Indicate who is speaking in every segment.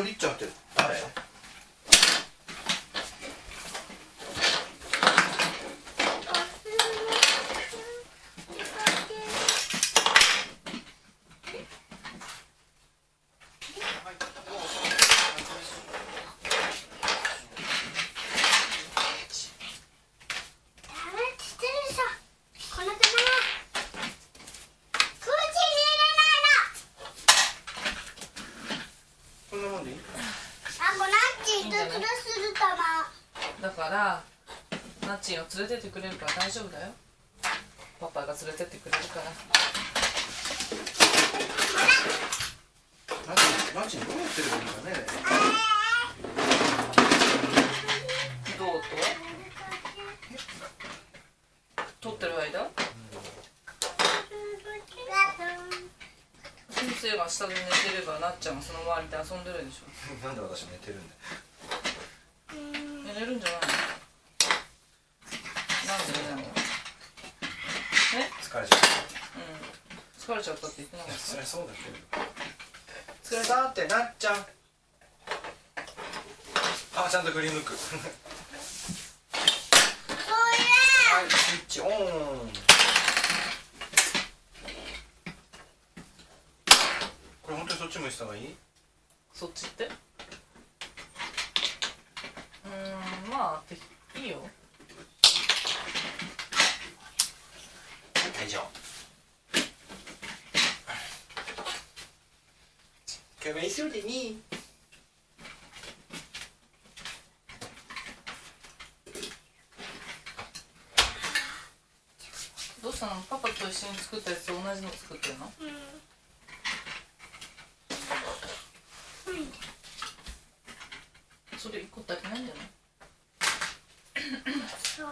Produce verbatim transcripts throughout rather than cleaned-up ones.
Speaker 1: のりっちゃんって誰？
Speaker 2: だからナッチンを連れてってくれるから大丈夫だよ。パパが連れてってくれるから。
Speaker 1: ナッチンどうやってるんだね。
Speaker 2: どうと撮ってる間、うん、先生が下で寝てればなっちゃんがその周りで遊んでるでしょ。
Speaker 1: なんで私寝てるんだよ。
Speaker 2: 寝れるんじゃないの？なんで寝ないの？え？
Speaker 1: 疲れちゃった。
Speaker 2: うん。疲れちゃったって言ってなかった？
Speaker 1: そりゃそうだけど。疲れたってなっちゃん。あ、ちゃんと振り向く。はい、スイッチオン。これ本当にそっち向いてた方がいい？
Speaker 2: そっちって？うーん、まあいいよ。
Speaker 1: 大丈夫。かわいそうでね。
Speaker 2: どうしたの？パパと一緒に作ったやつと同じの作ってるの？うん。それ一個だけないんじゃない？そう。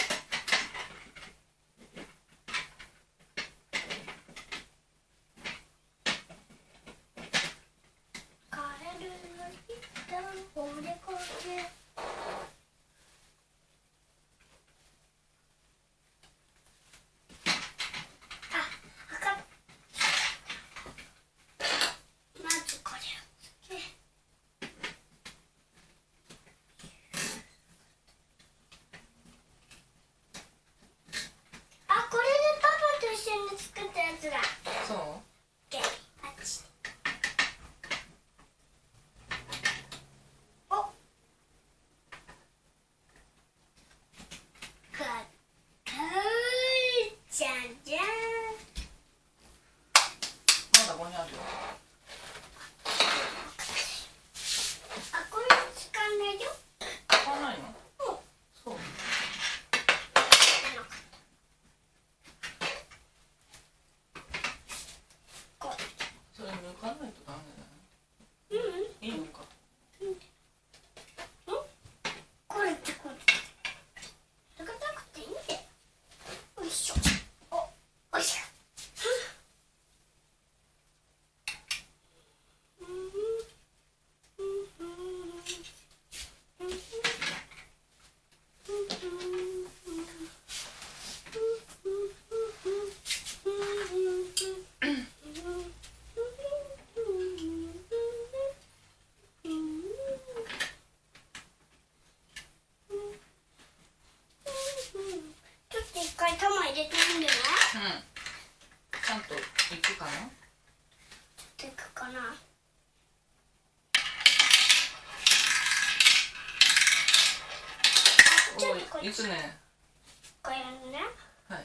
Speaker 2: いつね。
Speaker 3: これやるね。
Speaker 2: はい。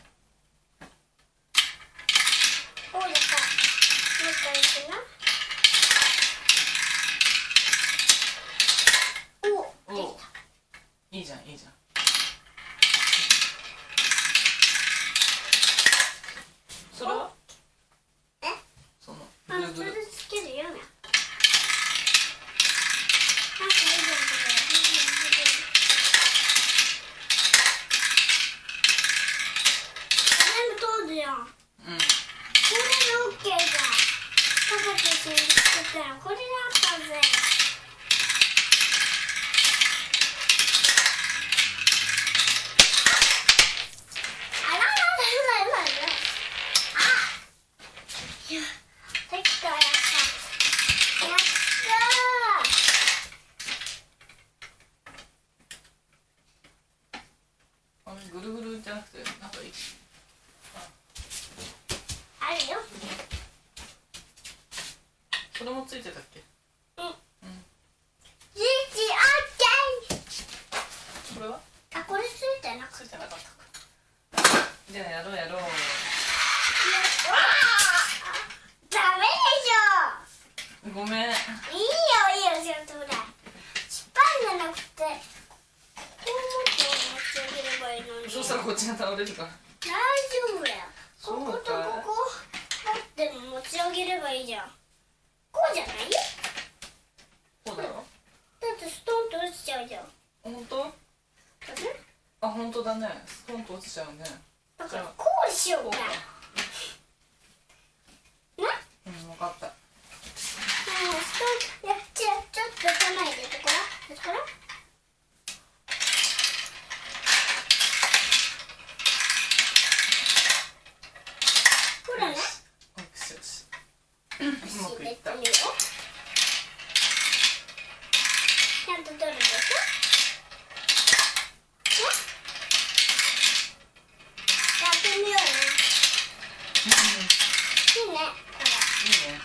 Speaker 3: おう、やった。もう一回いくな。お、
Speaker 2: お、いいじゃん、いいじゃん。それは？
Speaker 3: え？
Speaker 2: その。
Speaker 3: あ、それでつけるよね。うん。これでオッケーじゃん。パパと一緒に作ったらこれだったぜ。あらららららら。あ。いや、できたやった。やったー。
Speaker 2: ぐるぐるじゃなくてなんかいい
Speaker 3: あるよ。
Speaker 2: それもついてたっけ？
Speaker 3: うん。
Speaker 2: うん。
Speaker 3: スイッチオッケー。
Speaker 2: これは？
Speaker 3: あ、これついてなくて。
Speaker 2: ついてなかったか。じゃあやろうやろう。
Speaker 3: ダメでしょ。
Speaker 2: ごめん。
Speaker 3: いいよいいよ、ちょっとほらスパンじゃなくてこう持って持ち上げればいいのに。
Speaker 2: そしたらこっちが倒れるから。
Speaker 3: 大丈夫だよ。こことここ持って持ち上げればいいじゃん。こうじゃない？
Speaker 2: こうだろ？
Speaker 3: だってストンと落ちちゃうじゃん。
Speaker 2: 本当？
Speaker 3: だね。
Speaker 2: あ、本当だね。ストンと落ちちゃうね。
Speaker 3: だからこうしようか。な？
Speaker 2: うん、分かった。
Speaker 3: もうストン、いや、ちょちょっと頭入れてごらん。こら。ほらね。
Speaker 2: よしよし。うまくいった。
Speaker 3: 入れてみよう。ちゃんと取るでしょ。ね。やってみようね。いいね。ほら。
Speaker 2: いいね。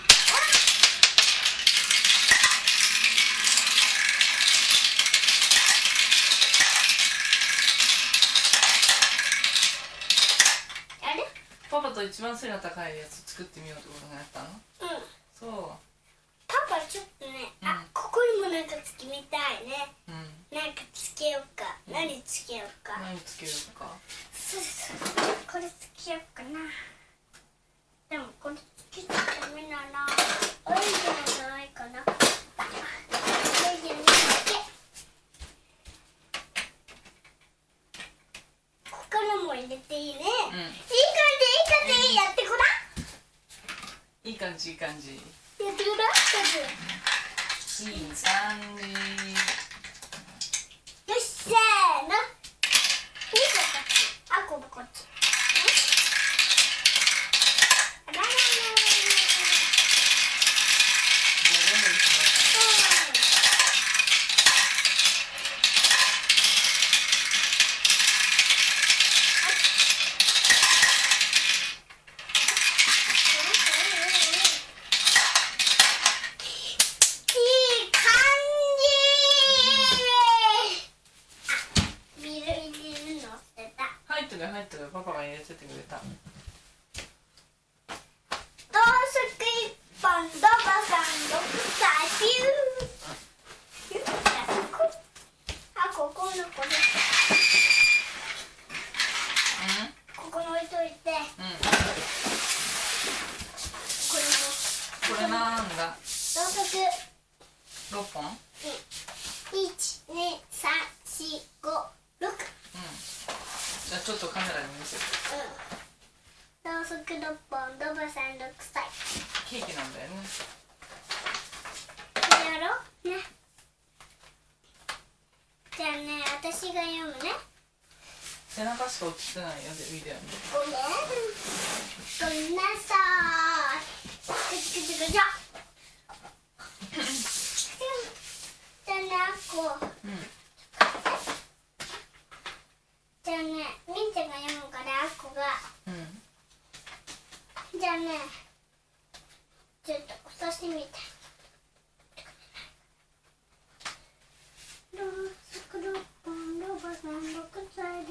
Speaker 3: あれ？
Speaker 2: パパと一番背が高いやつ作ってみようってことがやったの？
Speaker 3: うん。
Speaker 2: そ
Speaker 3: パパちょっとね、
Speaker 2: うん
Speaker 3: あ、ここにもなんかつけみたいね。
Speaker 2: う。うん。
Speaker 3: なんかつけようか。何つけようか。
Speaker 2: 何つけようか。
Speaker 3: そうそう。これつけようかな。でもこれつけちゃダメだな。オレンジのじゃないかな。オレンジのつけ。ここからも入れていいね。
Speaker 2: うん。
Speaker 3: いい感じ、いい感じ。やってごらん。
Speaker 2: いい感じいい感じ。
Speaker 3: やってごらん。
Speaker 2: いい感じ。
Speaker 3: よし、せーの。にここっち。あ、ここっち。あらららららら。
Speaker 2: じゃあ全部にしてもらおうか
Speaker 3: いい感じ。あ、ビール入れるの捨てた。
Speaker 2: な。入ってる入ってる。パパが入れててくれた。
Speaker 3: どうすく一本ドバさん六歳ピュー。ピュー。あそこ。あ、ここのこれ。ここに置いといて。
Speaker 2: うんうん。
Speaker 3: これも。
Speaker 2: これなんだ。
Speaker 3: ろうそく。
Speaker 2: 六本？うん。
Speaker 3: いち、に、さん、し、ご、ろく。
Speaker 2: じゃあちょっとカメラに見せて。
Speaker 3: うん。ろうそくろっぽん、ドバさんろくさい。
Speaker 2: ケーキなんだよね。
Speaker 3: これやろうね。じゃあね、私が読むね。
Speaker 2: 背中しか映ってないよビデオに。
Speaker 3: ごめん。ごめんなさーい。ぐちぐちぐちゃ。じゃあね、あっこ。
Speaker 2: うん。
Speaker 3: じゃあね、みんちゃんが読むから、あっこが。
Speaker 2: うん。
Speaker 3: じゃあね、ちょっと押してみて。ろうそくろっぽん、ロバさんろくさいです。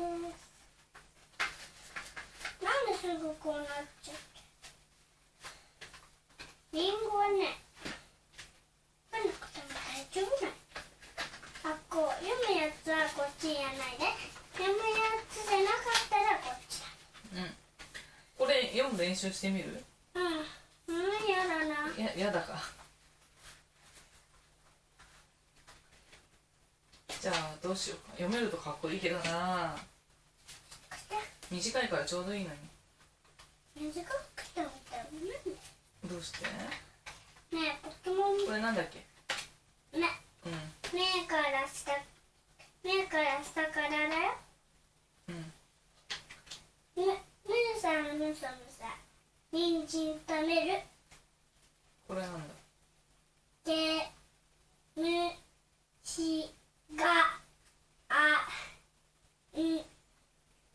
Speaker 3: なんですぐこうなっちゃって。リンゴはね、読まなくても大丈夫なの。あっこ、読むやつはこっちやないで。読むやつじゃなかったらこっちだ。
Speaker 2: うん。これ読む練習してみる？
Speaker 3: うん。うん、やだな。
Speaker 2: や、やだか。じゃあどうしようか。読めるとかっこいいけどな。短いからちょうどいいのに。
Speaker 3: 短くてもダメ。
Speaker 2: どうして？
Speaker 3: ねえ、ポケモン。
Speaker 2: これなんだっけ？
Speaker 3: ね、
Speaker 2: うん。
Speaker 3: 目から下、目から下からだよ。
Speaker 2: うん。
Speaker 3: む、むさむむさむさ。人参食べる。
Speaker 2: これなんだ。
Speaker 3: げ、む、し、が、あ、ん、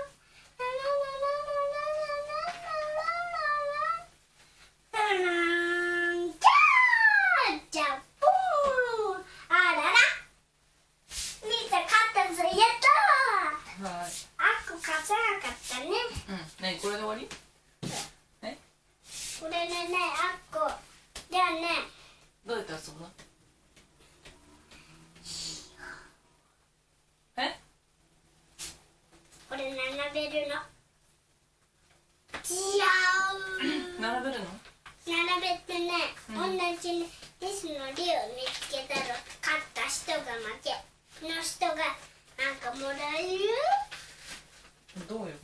Speaker 3: じゃあポーンあららみーちゃん勝ったぞやったー
Speaker 2: はい。
Speaker 3: あっこ勝たなかったね
Speaker 2: うん。ね、これで終わり？え？
Speaker 3: これでねあっこじゃあね
Speaker 2: どうやって遊ぶの？え？
Speaker 3: これ並べるのじゃー
Speaker 2: 並べるの？
Speaker 3: 並べてね、
Speaker 2: うん
Speaker 3: 同じねリスのリを見つけたら勝った人が負けの人がなんかもらえる
Speaker 2: どういうこと？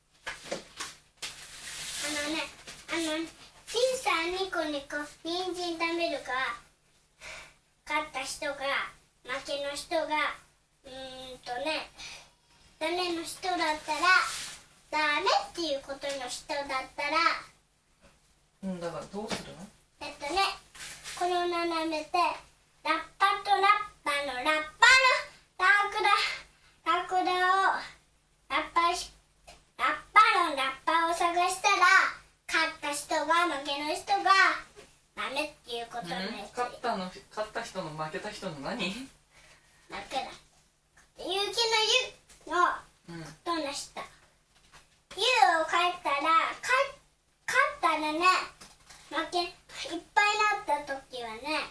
Speaker 3: あのねあの小さいニコニコ人参食べるか勝った人が負けの人がうーんとねダメの人だったらダメっていうことの人だったら
Speaker 2: うん、だからどうするの？
Speaker 3: えっとねこの斜めてラッパとラッパのラッパのラクダラクダをラッパしラッパのラッパを探したら勝った人が負けの人がダメっていうことにな
Speaker 2: うん、
Speaker 3: る
Speaker 2: 勝ったの、勝った人の負けた人の何？
Speaker 3: ラクダ勇気の勇の
Speaker 2: うん。
Speaker 3: どんな人勇を書いたらか勝ったらね負けいっぱいになった時はね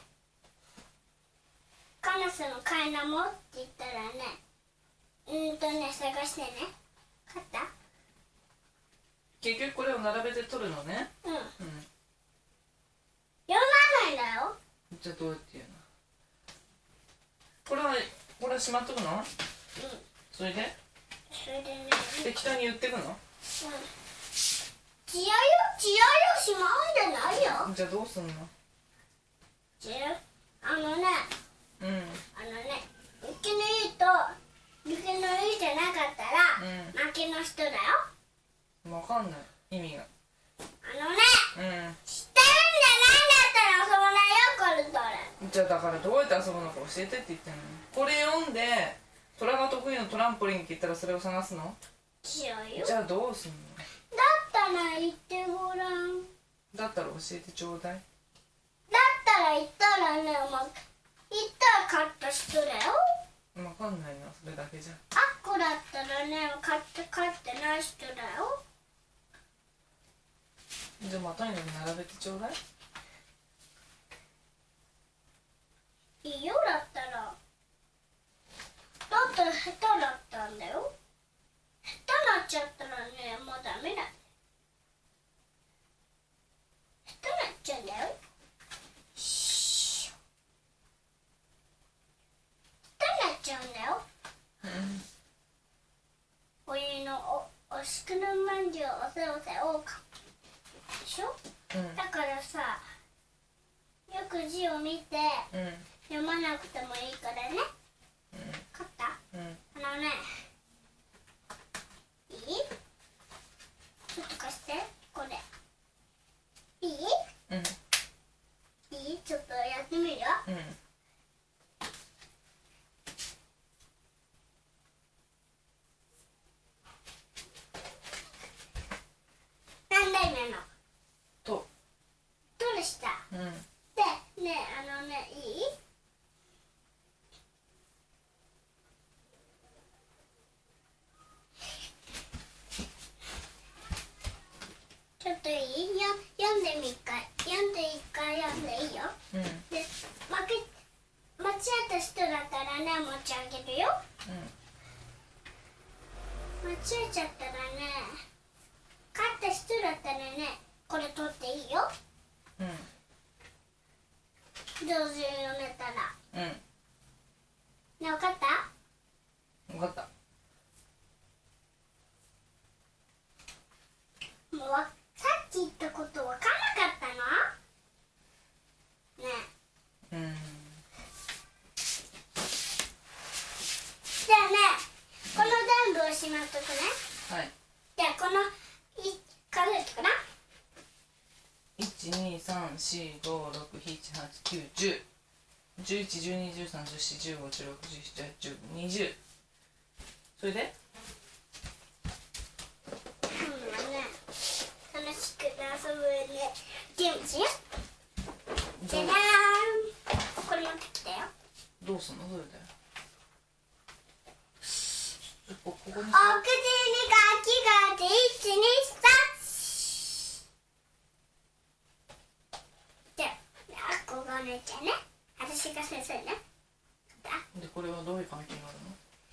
Speaker 3: カナスのカイナモって言ったらねうーんとね探してね勝った
Speaker 2: 結局これを並べて取るのね。
Speaker 3: うん
Speaker 2: うん。
Speaker 3: 読まないんだよ
Speaker 2: じゃあどうやって言うの？これは、これはしまっとくの？
Speaker 3: うん
Speaker 2: それで
Speaker 3: それでね
Speaker 2: 適当に言ってくの？
Speaker 3: うん血合いよ血合いをしまうんじゃないよ
Speaker 2: じゃあどうすんの？
Speaker 3: 血合いあのね
Speaker 2: うん。
Speaker 3: あのね雪のいいと雪のいいじゃなかったら、
Speaker 2: うん
Speaker 3: 負けの人だよ
Speaker 2: わかんない意味が。
Speaker 3: あのね
Speaker 2: うん。
Speaker 3: 知ってるんじゃないんだったら遊ばないよこれとれ
Speaker 2: じゃあだからどうやって遊ぶのか教えてって言ってんの。これ読んでトラが得意のトランポリンって言ったらそれを探すの？
Speaker 3: 違うよ
Speaker 2: じゃあどうすんの？
Speaker 3: だったら言ってごらん
Speaker 2: だったら教えてちょうだい。
Speaker 3: だったら言ったらねもう言ったら勝った人だよ
Speaker 2: わかんないなそれだけじゃ。
Speaker 3: あっこだったらね勝って勝ってない人だよ
Speaker 2: じゃあまあとにかく並べてちょうだい。
Speaker 3: いいよだったらだったら下手だったんだよ下手になっちゃったらねもうダメだ下手になっちゃうんだよし下手になっちゃうんだよ
Speaker 2: うん。
Speaker 3: お湯のおおしくるまんじゅうおせおせおうかでしょ
Speaker 2: うん。
Speaker 3: だからさよく字を見て
Speaker 2: うん。
Speaker 3: 読まなくてもいいからね
Speaker 2: うん。
Speaker 3: 勝った
Speaker 2: うん。
Speaker 3: あのねいいちょっと貸してこれいい
Speaker 2: うん。
Speaker 3: いいちょっとやってみるよ
Speaker 2: うん。
Speaker 3: 何代目のわさっき言ったことわかんなかったの？ねえ。
Speaker 2: うん。
Speaker 3: じゃあね、この全部をしまっとくね。
Speaker 2: はい。
Speaker 3: じゃあこのい数えてくな。
Speaker 2: いちにさんしごろくしちはちきゅうじゅうじゅういちじゅうにじゅうさんじゅうよんじゅうごじゅうろくじゅうななじゅうはちじゅうきゅうにじゅう。それで
Speaker 3: 今度はね、楽しく遊ぶねゲームしよう。じゃじゃーん、これ持ってきたよ。
Speaker 2: どうすんのそれでこここに
Speaker 3: お口にガキがいちにさんじゃあ、ここがお姉ちゃんね、私が先生ね。
Speaker 2: でこれはどういう関係があるの？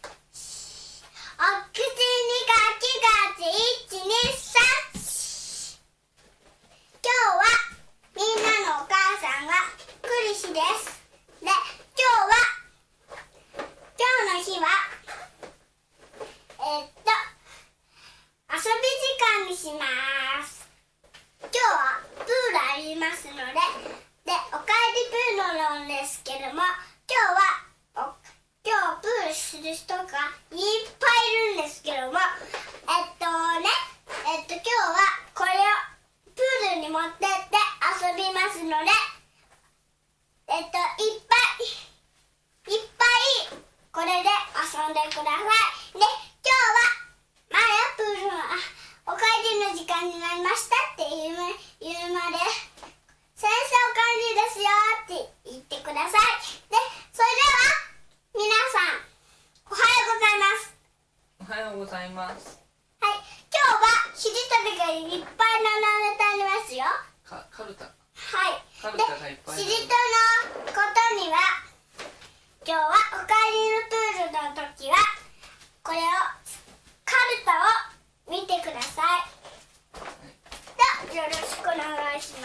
Speaker 3: お口にガキがいちにさん今日はみんなのお母さんが来る日です。で、今日は今日の日はえー、っと遊び時間にします。今日はプールありますので、でおかえりプールなんですけども、今日はお今日プールする人がいっぱいいるんですけども、えっとねえっと今日はこれをプールに持ってって遊びますので、えっといっぱいいっぱいこれで遊んでください。で、今日はまだプールはお帰りの時間になりましたって言う言うまで先生お帰りですよって言ってください。で、それでは皆さんおはようございます。
Speaker 2: おはようございます。
Speaker 3: はい、今日はしりとりがいっぱい並べてありますよ。
Speaker 2: かカルタ
Speaker 3: はい。
Speaker 2: カルタがいっぱい
Speaker 3: で、しりとのことには今日はおかえりのプールの時はこれをカルタを見てください。ではよろしくお願いします。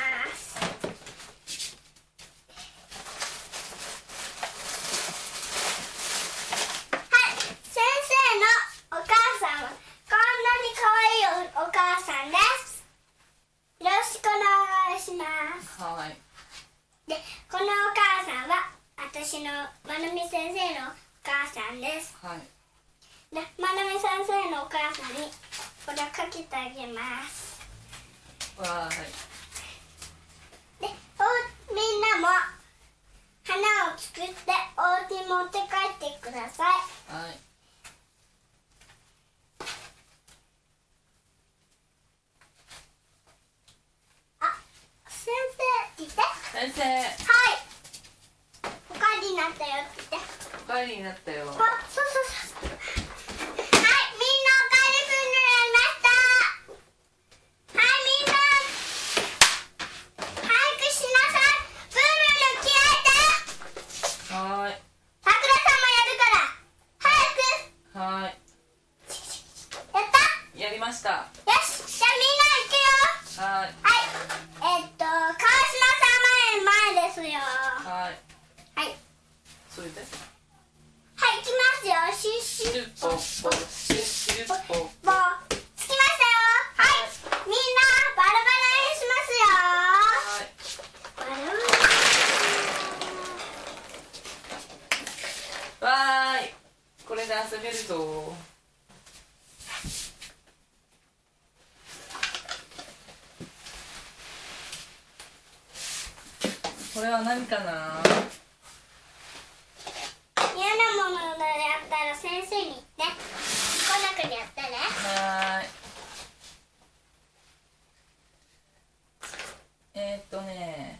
Speaker 3: はい、先生のお母さんはこんなに可愛いお母さんです。よろしくお願いします。
Speaker 2: はい。
Speaker 3: で、このお母さんは私のまなみ先生のお母さんです。
Speaker 2: はい。
Speaker 3: で、まなみ先生のお母さんにこれをかけてあげます。
Speaker 2: わーい。
Speaker 3: で、おみんなも花を作ってお家に持って帰ってください。
Speaker 2: はい。
Speaker 3: あ、先生って言って。
Speaker 2: 先生。
Speaker 3: はい。おかえりになったよって言って。
Speaker 2: おかえりになったよ。
Speaker 3: あ、そうそうそう。はい、みんなおかえりプールになりました。はい、みんな早くしなさい。プールに着替えて。
Speaker 2: はーい。
Speaker 3: さくらさんもやるから早く。
Speaker 2: はーい。
Speaker 3: やった
Speaker 2: やりました。
Speaker 3: よし、じゃあみんな行くよ。
Speaker 2: はーい。
Speaker 3: はい、えっと川島さん前前ですよ。
Speaker 2: はーい。
Speaker 3: はい、
Speaker 2: それで
Speaker 3: はい、行きますよ。シュッシュッ
Speaker 2: シュッポッポシュッシュッポッポ。
Speaker 3: もう着きましたよ。はい、みんなバラバラにしますよ。
Speaker 2: はーい。
Speaker 3: バラバラ。
Speaker 2: わーい。これで遊べるぞ。これは何かな？
Speaker 3: 嫌なものでやったら先生に言って。来なくにやってね。
Speaker 2: はーい。えー、っとね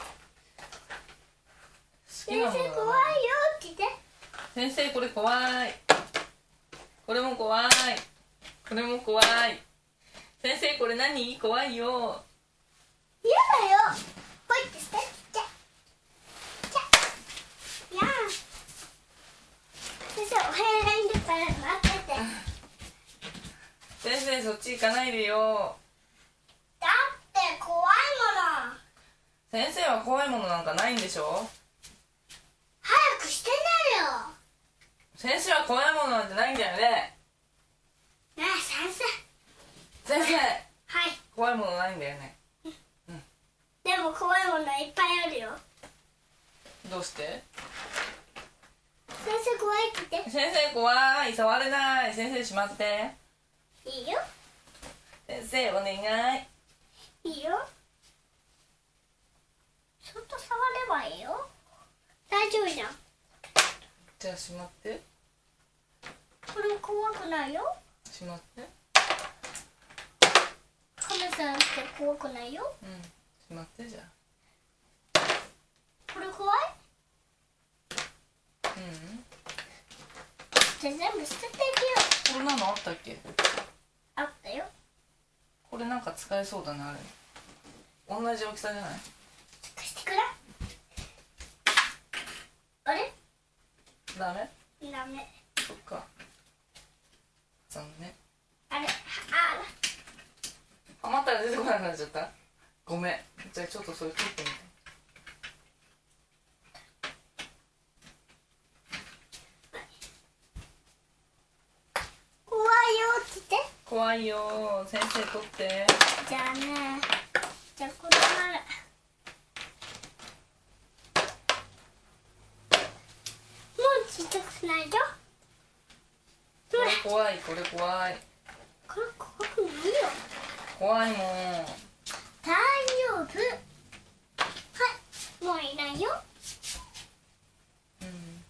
Speaker 2: 好き
Speaker 3: 先
Speaker 2: なものが
Speaker 3: 生怖いよって言って。
Speaker 2: 先生これ怖い。これも怖い。これも怖い。先生これ何？怖いよ。
Speaker 3: 嫌だよ。ほいってして。じゃじゃやあ先生お部屋がいいんだから待ってて。
Speaker 2: 先生そっち行かないでよ。
Speaker 3: だって怖いもの。
Speaker 2: 先生は怖いものなんかないんでしょ。
Speaker 3: 早くしてなよ。
Speaker 2: 先生は怖いものなんてないんだよね。
Speaker 3: ねえ先生。
Speaker 2: 先生
Speaker 3: はい。
Speaker 2: 怖怖いものないんだよね。
Speaker 3: でも怖いものいっぱいあるよ。
Speaker 2: どうして？
Speaker 3: 先生怖いって言って。
Speaker 2: 先生怖い、触れない。先生しまって。
Speaker 3: いいよ。
Speaker 2: 先生お願い。
Speaker 3: いいよ。そっと触ればいいよ。大丈夫じゃん。
Speaker 2: じゃあしまって。
Speaker 3: これ怖くないよ。
Speaker 2: しまって。
Speaker 3: カメさんって怖くないよ。
Speaker 2: うん、しまってじゃあ。
Speaker 3: これ怖い？
Speaker 2: うん。
Speaker 3: じゃあ全部捨てていくよ。
Speaker 2: こんなのあったっけ？
Speaker 3: あったよ。
Speaker 2: これなんか使えそうだな、あれ。同じ大きさじゃない？
Speaker 3: 貸してくれ。あれ？
Speaker 2: ダメ？
Speaker 3: ダメ。
Speaker 2: そっか。残念。
Speaker 3: あれ、あ
Speaker 2: ハマったら出てこなくなっちゃった？ごめん。じゃあちょっとそれ取ってみて。
Speaker 3: 怖いよって言って。
Speaker 2: 怖いよ。先生取って。
Speaker 3: じゃあね。じゃあこれなら。もうちっちゃくないよ。
Speaker 2: これ怖い、これ怖い。
Speaker 3: これ怖くないよ。
Speaker 2: 怖いもん。
Speaker 3: 大丈夫。はい、もういないよ。
Speaker 2: うん。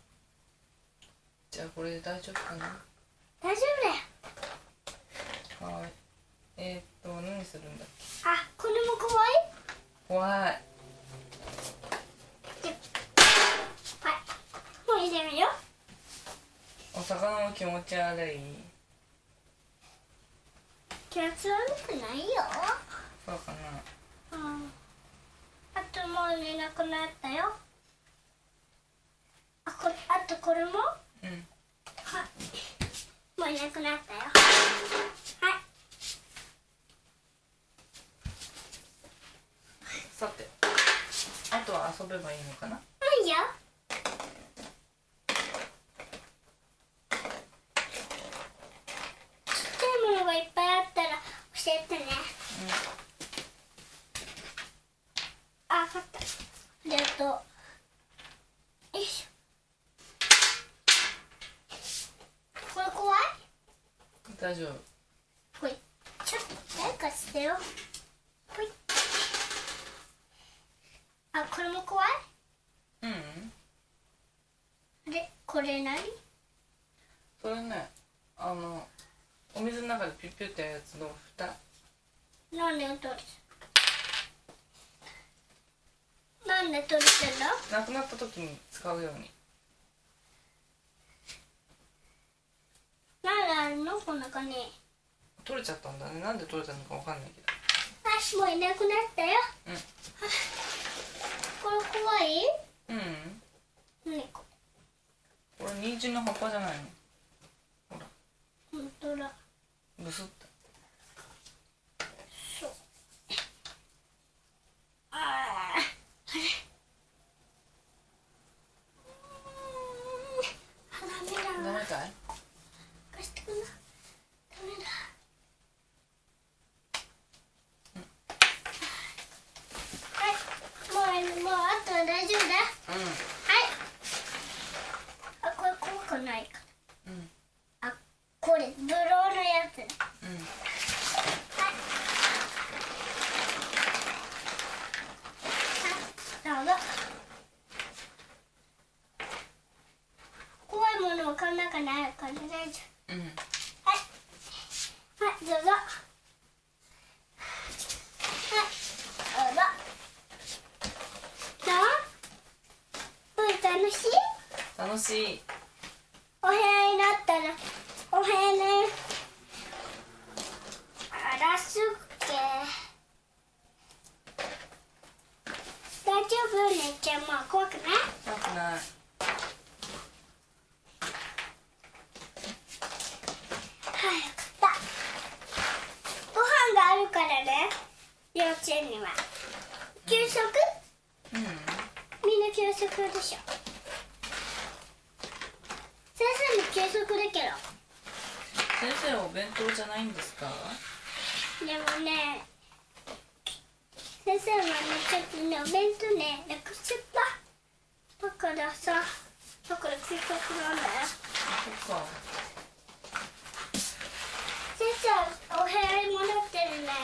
Speaker 2: じゃあこれで大丈夫かな？
Speaker 3: 大丈夫だよ。
Speaker 2: はい。えー、っと何するんだっけ？
Speaker 3: あ、これも怖い？
Speaker 2: 怖い。
Speaker 3: はい、もう入れるよ。
Speaker 2: お魚も気持ち悪い。
Speaker 3: 気持ち悪くないよ。
Speaker 2: そうかな。
Speaker 3: うん。あともういなくなったよ。あ、これ、あとこれも？
Speaker 2: うん。
Speaker 3: はい。もういなくなったよ。はい。
Speaker 2: さて、あとは遊べばいいのかな？
Speaker 3: いいよ。ちっちゃいものがいっぱいあったら教えてね。
Speaker 2: うん。
Speaker 3: あ、わかった。えっと、よいしょ。これ怖い？
Speaker 2: 大丈夫。
Speaker 3: ほい。ちょっと誰かしてよ。ほい。あ、これも怖い？
Speaker 2: うん。
Speaker 3: で、これ何？
Speaker 2: それね、あのお水の中でピュッピュッってやつの蓋。
Speaker 3: なんで取れてる？なんで取れてんの？
Speaker 2: なくなった時に使うように。
Speaker 3: なんであるのこの中に？
Speaker 2: 取れちゃったんだね。なんで取れたのかわかんないけど。
Speaker 3: あ、もういなくなったよ。
Speaker 2: うん。
Speaker 3: これ怖い？
Speaker 2: うん。
Speaker 3: 何こ
Speaker 2: これ人参の葉っぱじゃないの？ほら。
Speaker 3: れ？本当だ。
Speaker 2: ブスッと。
Speaker 3: そう。ああ。ダメだわ。
Speaker 2: ダメかい？
Speaker 3: 貸してくんな。ダメだ。はい。もうもうあとは大丈夫だ。
Speaker 2: うん。
Speaker 3: はい。あ、これ怖くないか。
Speaker 2: うん。
Speaker 3: あ、これブローのやつ。
Speaker 2: うん。
Speaker 3: どうぞ。怖いものもこの中にあるから大丈夫。
Speaker 2: うん。
Speaker 3: はい。はい、どうぞ。はい、どうぞ。どう？うん、楽しい？
Speaker 2: 楽しい。
Speaker 3: お部屋になったら、お部屋ね。あらすっけ。大丈夫？ねっちゃんもう怖くない？
Speaker 2: 怖くない。
Speaker 3: はい、よかった。ご飯があるからね、幼稚園には。給食？
Speaker 2: うん。
Speaker 3: みんな給食でしょ。先生も給食だけど。
Speaker 2: 先生はお弁当じゃないんですか？
Speaker 3: でもね、 先生はねちょっとねお弁当ねなくしちゃっただからさだからせっかくなんだよ。
Speaker 2: そっか。
Speaker 3: 先生お部屋に戻ってるね。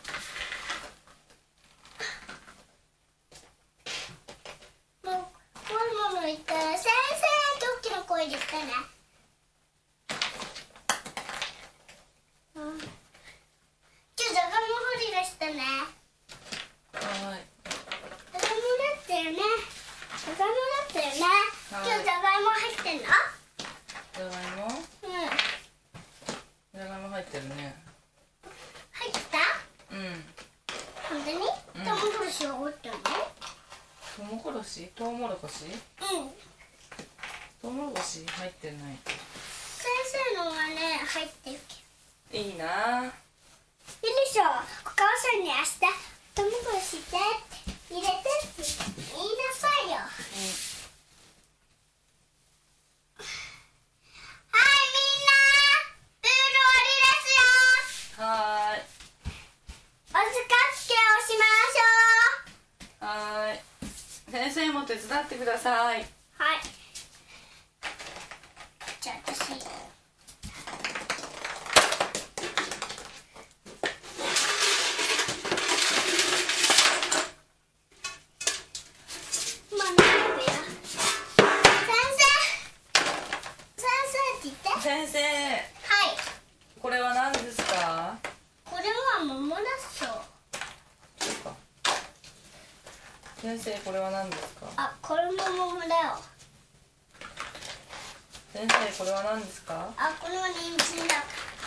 Speaker 3: もうこういうもの言ったら先生の時の声で言ったね。うん、今日じゃがいも掘り出したね。
Speaker 2: はい。
Speaker 3: じゃがいもだったよね。じゃがいもだったよね。今日じゃがいも入ってんの？
Speaker 2: じゃがいも？
Speaker 3: うん。
Speaker 2: じゃがいも入ってるね。
Speaker 3: 入った？
Speaker 2: うん。
Speaker 3: 本当に？
Speaker 2: うん、
Speaker 3: トウモロコシは掘ったの？
Speaker 2: トウモロコシ？トウモロコシ？
Speaker 3: うん。
Speaker 2: トウモロコシ入ってない。
Speaker 3: 先生のがね入ってるけ
Speaker 2: いいなぁ。
Speaker 3: ど。いいでしょ。お母さんに明日トウモロコシって入れてって言いなさいよ。
Speaker 2: うん先生も手伝ってください。
Speaker 3: はい。じゃあ私。今のよ。先生。先生って言って。
Speaker 2: 先生。
Speaker 3: はい。
Speaker 2: これは何ですか？
Speaker 3: これは桃だそう。
Speaker 2: 先生、これは何ですか？
Speaker 3: あ、これも桃だよ。
Speaker 2: 先生、これは何ですか？
Speaker 3: あ、これは人参だ。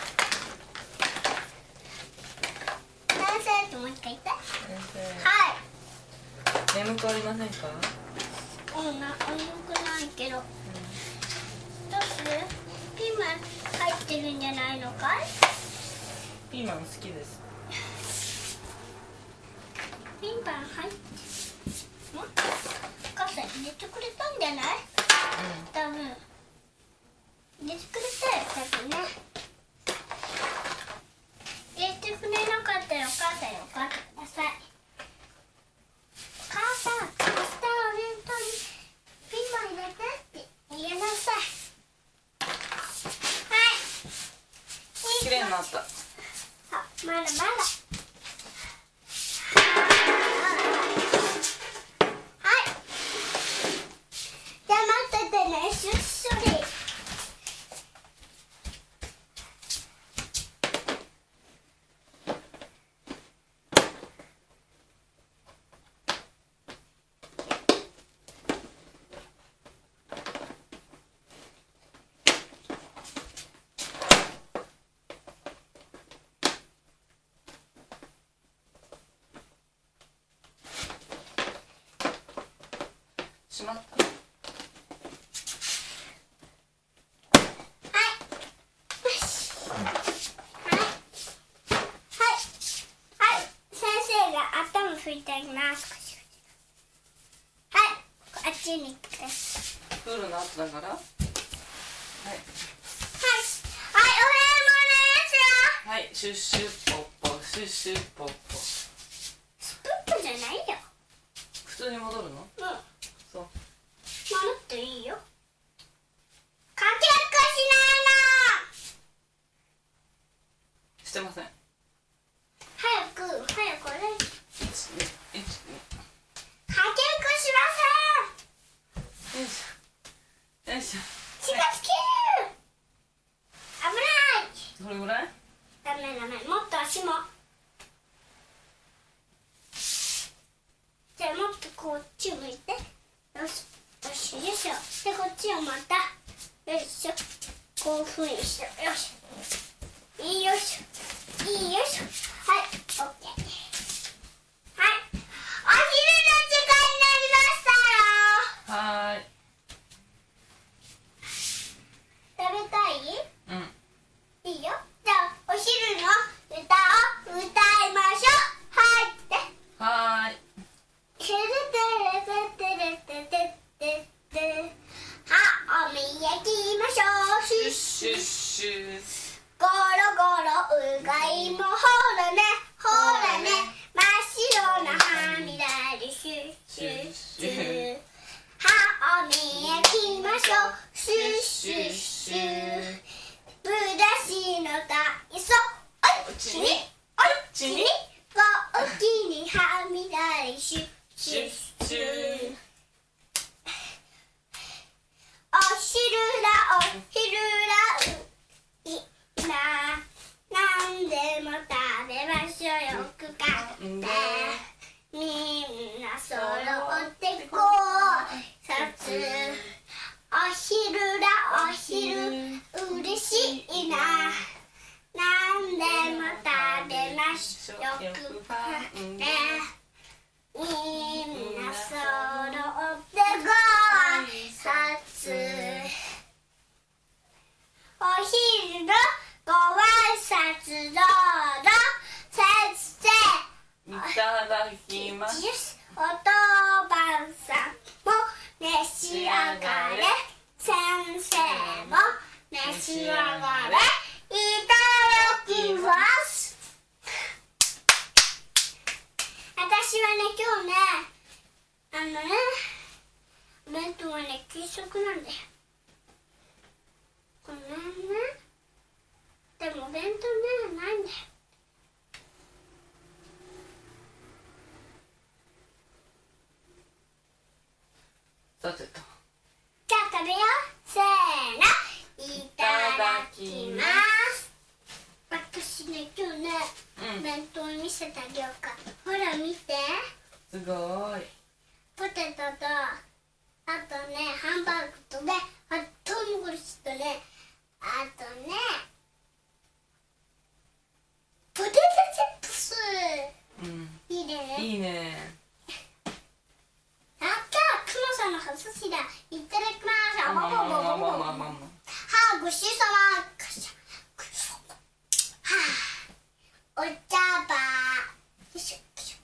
Speaker 3: 先生ともう一回言って。
Speaker 2: 先
Speaker 3: 生。
Speaker 2: 生。はい。眠くありませんか？
Speaker 3: うん、な、眠くないけど。うん、どうする？ピーマン入ってるんじゃないのかい？
Speaker 2: ピーマン好きです。
Speaker 3: ピーマン入って。お母さん入れてくれたんじゃない？うん、多分入れてくれたよ、多分ね。入れてくれなかったらお母さんに怒ってください。お母さん、明日のお弁当にピーマン入れてって言えなさい。はい。
Speaker 2: 綺麗になった。
Speaker 3: あ、まだまだ。
Speaker 2: しまった。
Speaker 3: 拭いてあげます。はい、あっちに行ってください。
Speaker 2: プールの後だから。はい。はい、
Speaker 3: はい、お部屋もですよ。
Speaker 2: はい、シュッシュポッポ、シュッシュポッポ。
Speaker 3: スプップじゃないよ。
Speaker 2: 普通に戻るの？うん。そう。
Speaker 3: 戻っていいよ。かけっこしないの。
Speaker 2: してません。
Speaker 3: 早く、早くね。
Speaker 2: 一、二、一、二。
Speaker 3: かけっこしません。
Speaker 2: よいしょ。よいしょ。
Speaker 3: 血がつける。危ない。
Speaker 2: それぐらい？
Speaker 3: ダメダメ。もっと足も。じゃあもっとこっち向いて。よし。よし。よいしょ。でこっちをまた。よいしょ。こういうふうにしよう。よし。いいよいしょ。いいよいしょ。はい。オッケー。はい。お昼の時間になりましたよ。
Speaker 2: はーい。
Speaker 3: 食べたい？
Speaker 2: うん。
Speaker 3: いいよ。じゃあお昼の歌を歌いましょう。はいって。
Speaker 2: はーい。
Speaker 3: てるてるてるてるてるてる。歯を磨きましょう。
Speaker 2: シュッシュッシュ。
Speaker 3: ゴロゴロうがいもほらねほらね真っ白なシュッシュッシュブラシの体操おっちにおっちにこっちにはみ出りシュッシュッシュお昼だお昼だいいな何でも食べましょうよく買ってみんな揃ってごさつお昼だお昼嬉しいな何でも食べましょうよく買ってみんな揃ってごさつお昼のご挨拶どうぞ先生
Speaker 2: いただきます
Speaker 3: お当番さんも召し上がれ先生も召し上がれいただきます私はね今日ねあのねお弁当はね給食なんだよごめんねでもお弁当ねないんだよ
Speaker 2: さてと
Speaker 3: じゃあ食べようせーのいただきます私ね今日ね、
Speaker 2: うん
Speaker 3: 弁当見せてあげようかほら見て
Speaker 2: すごい
Speaker 3: ポテトとあとねハンバーグとねあとトウモロコシとねあとねポテトチップス
Speaker 2: うん
Speaker 3: いいね
Speaker 2: いいね
Speaker 3: あったクマさんのお寿司だいただきますあまままままままはあごちそうさまはあお茶ばよいしょよいし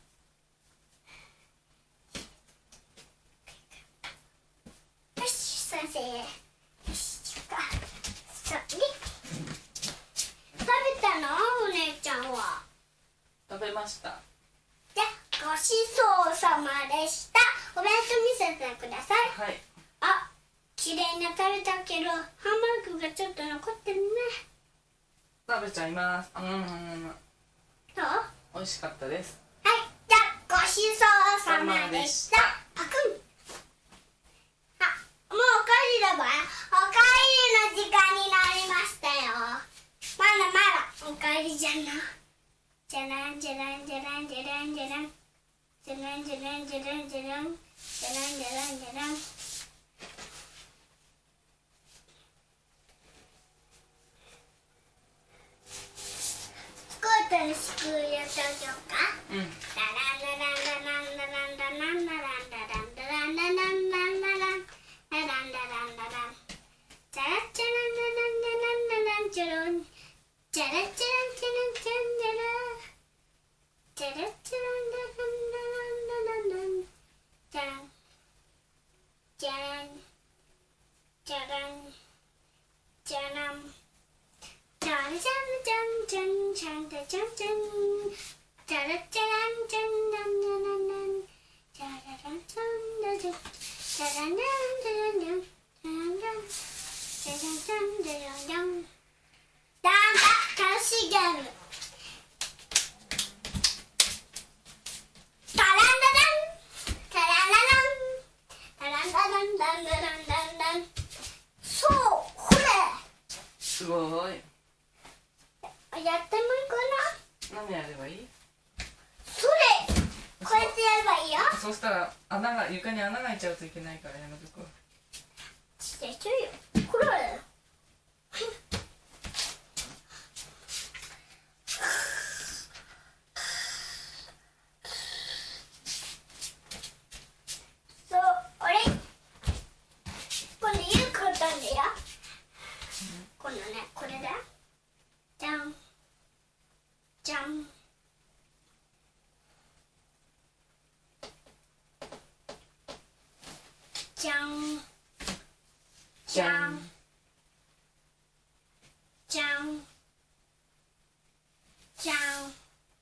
Speaker 3: ょよし先生よしかそうね食べたのお姉ちゃんは
Speaker 2: 食べました
Speaker 3: じゃごちそうさまでしたお弁当見せてください
Speaker 2: はい
Speaker 3: あきれいに食べたけどハンバーグがちょっと残ってるね
Speaker 2: 食べちゃいますうんうんうん
Speaker 3: どうは
Speaker 2: 美味しかったです
Speaker 3: いじゃあごちそうさまでしたパクンあもうお帰りだわお帰りの時間になりましたよまだまだお帰りじゃなじゃらんじゃらんじゃらんじゃらんじゃらんじゃらんじゃらんじゃらんじゃらんじゃらんじゃらんじゃらんスコートの敷居を登場か
Speaker 2: うん
Speaker 3: ラランラランラランラランラランラランラランラランラランラランラランラランラランラランチャラチャランラランラランラランチャロンチャラチャランチャランチャランチャラチャランチャランラランラランラランチャランチャランチャランチャランチャラチャラチャンチャンチャンチャンチャンチャンチャラチャランチャンランランランランチャラランチャンランチャチャランランチャランランチャランランチャランチャンチャランランだんだ楽しいゲームタランラランタランラランタランラランランラランランランそうこれ
Speaker 2: すごい
Speaker 3: やってもいいかな
Speaker 2: 何やればいい
Speaker 3: それこうやってやればいいよ
Speaker 2: そしたら穴が床に穴が開いちゃうといけないからやめとくわ
Speaker 3: ちっちゃいちょいよこれそうあれ今度ゆうかったんだよ今度ねこれだじゃんじゃんじゃんじゃんじゃんじゃん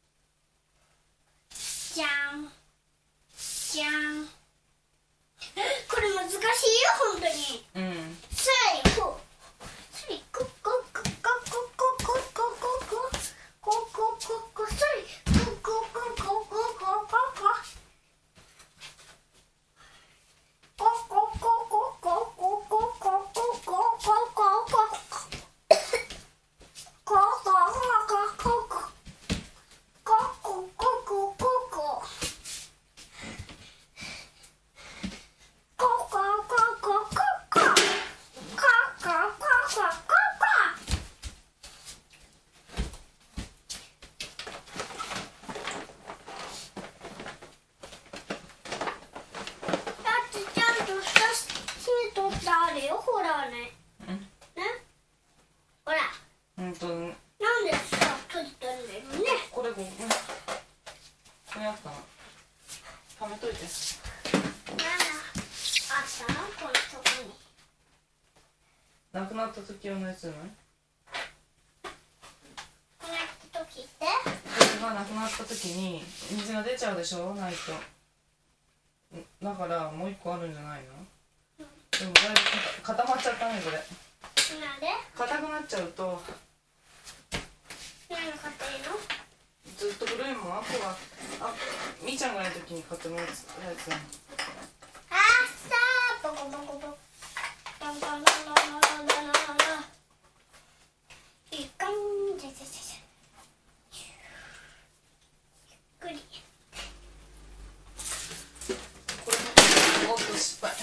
Speaker 3: じゃんじゃんこれ難しいよ本当に
Speaker 2: うん
Speaker 3: す
Speaker 2: なくなった時用のやつじゃない？
Speaker 3: こうやった時って
Speaker 2: 水がなくなった時に水が出ちゃうでしょ、ないと。だからもう一個あるんじゃないの？うん、でもだいぶ固まっちゃったねこれ。
Speaker 3: なんで？
Speaker 2: 硬くなっちゃうと。
Speaker 3: 何が硬いの？
Speaker 2: ずっと古いもん。あこがあみーちゃんがいる時に買ってもらったやつなの。
Speaker 3: あーさーボコボコボコバンバンバンバンバンバンバンバンいかんじゃじゃじゃじゃゆっくり。
Speaker 2: これもおっと失敗。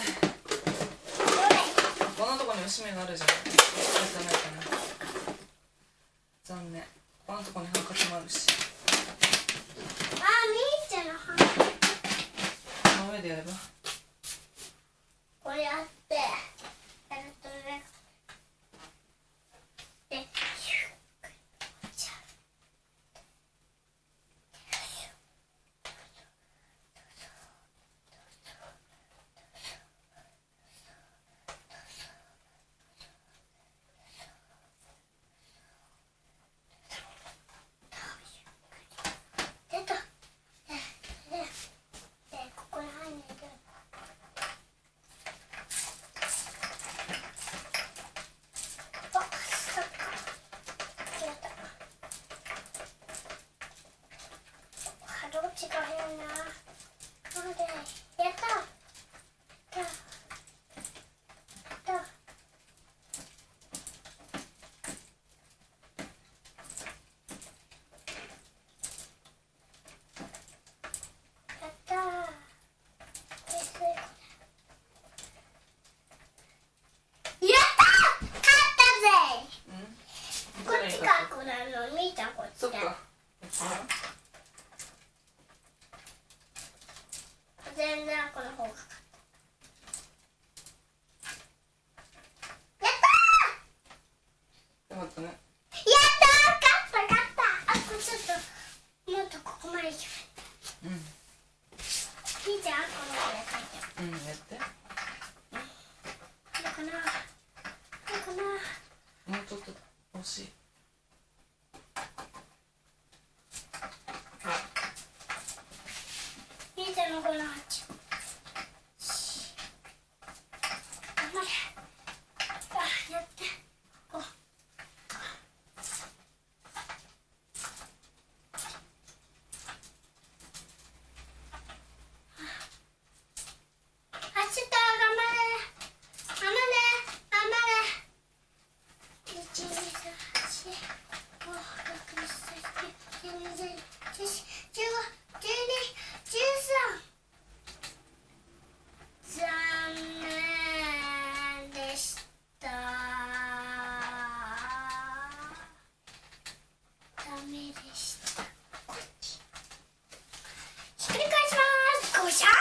Speaker 2: このとこにおしめがあるじゃん。押さないかな。残念。このとこにハンカチもあるし。
Speaker 3: あーみーちゃんのハンカチ。
Speaker 2: この上でやれば。
Speaker 3: これやってやるとね。で、シュッじゃあ。出た。で、で、で、ここに入んないと。違うな。そうで、やった。やった。やった。やったー。ですよ。やったー。勝ったぜ。
Speaker 2: うん。
Speaker 3: こっちかこなの、みーちゃんこっちだ。
Speaker 2: そっか。
Speaker 3: 全然この方が。やった
Speaker 2: よかったね。
Speaker 3: ー。やったー。勝った勝った。あ、これちょっともっとここまで行けばいい。
Speaker 2: うん。
Speaker 3: みーちゃんこの方で書いてある。
Speaker 2: うん、やって。
Speaker 3: いいかな。いいかな。
Speaker 2: もうちょっと惜しい。
Speaker 3: みーちゃんのこのハチ。頑張れ。あ、やって。こう。走った、頑張れ。頑張れ。頑張れ。一、二、三、四、五、六、七、八、九、十、十一、十二、十五、十二、十三。残念でした。ダメでした。こっち。ひっくり返します。ごしゃ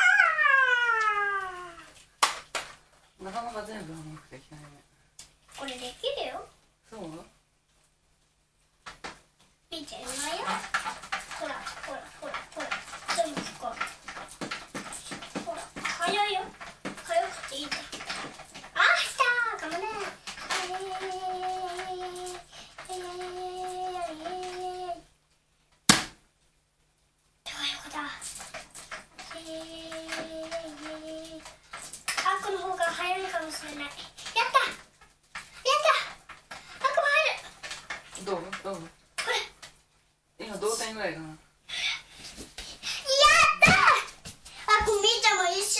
Speaker 3: ー。
Speaker 2: なかなか全部うまくできないね。
Speaker 3: これできるよ。
Speaker 2: そう？
Speaker 3: みーちゃんやるわよ。ほらほらほらほら。
Speaker 2: 歳ぐらいかな。
Speaker 3: やったー。あ、こみーちゃんも一緒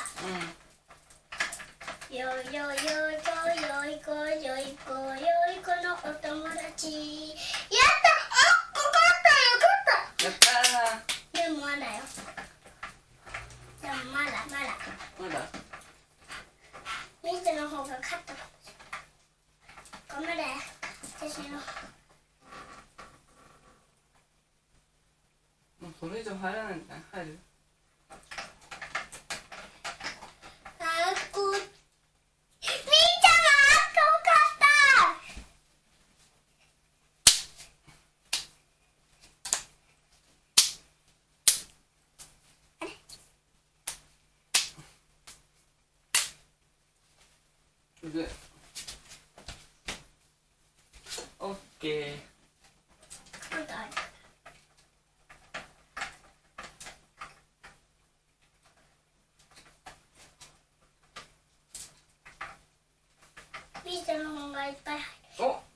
Speaker 3: だ。よいよいよいこよいこよいこよいこのお友達。やったあ、ここあったよかった。
Speaker 2: やった
Speaker 3: でもまだよ。でもまだまだ。
Speaker 2: ー。まだ
Speaker 3: みーちゃんの方が勝ったかもしれない。頑張れ。私の。
Speaker 2: もうそれ以上入らないんじゃない？入る？
Speaker 3: あっこ。みーちゃんがあっこ勝った。
Speaker 2: グー。オッケー。
Speaker 3: まだある。みーちゃんの方がいっぱい入る。
Speaker 2: お。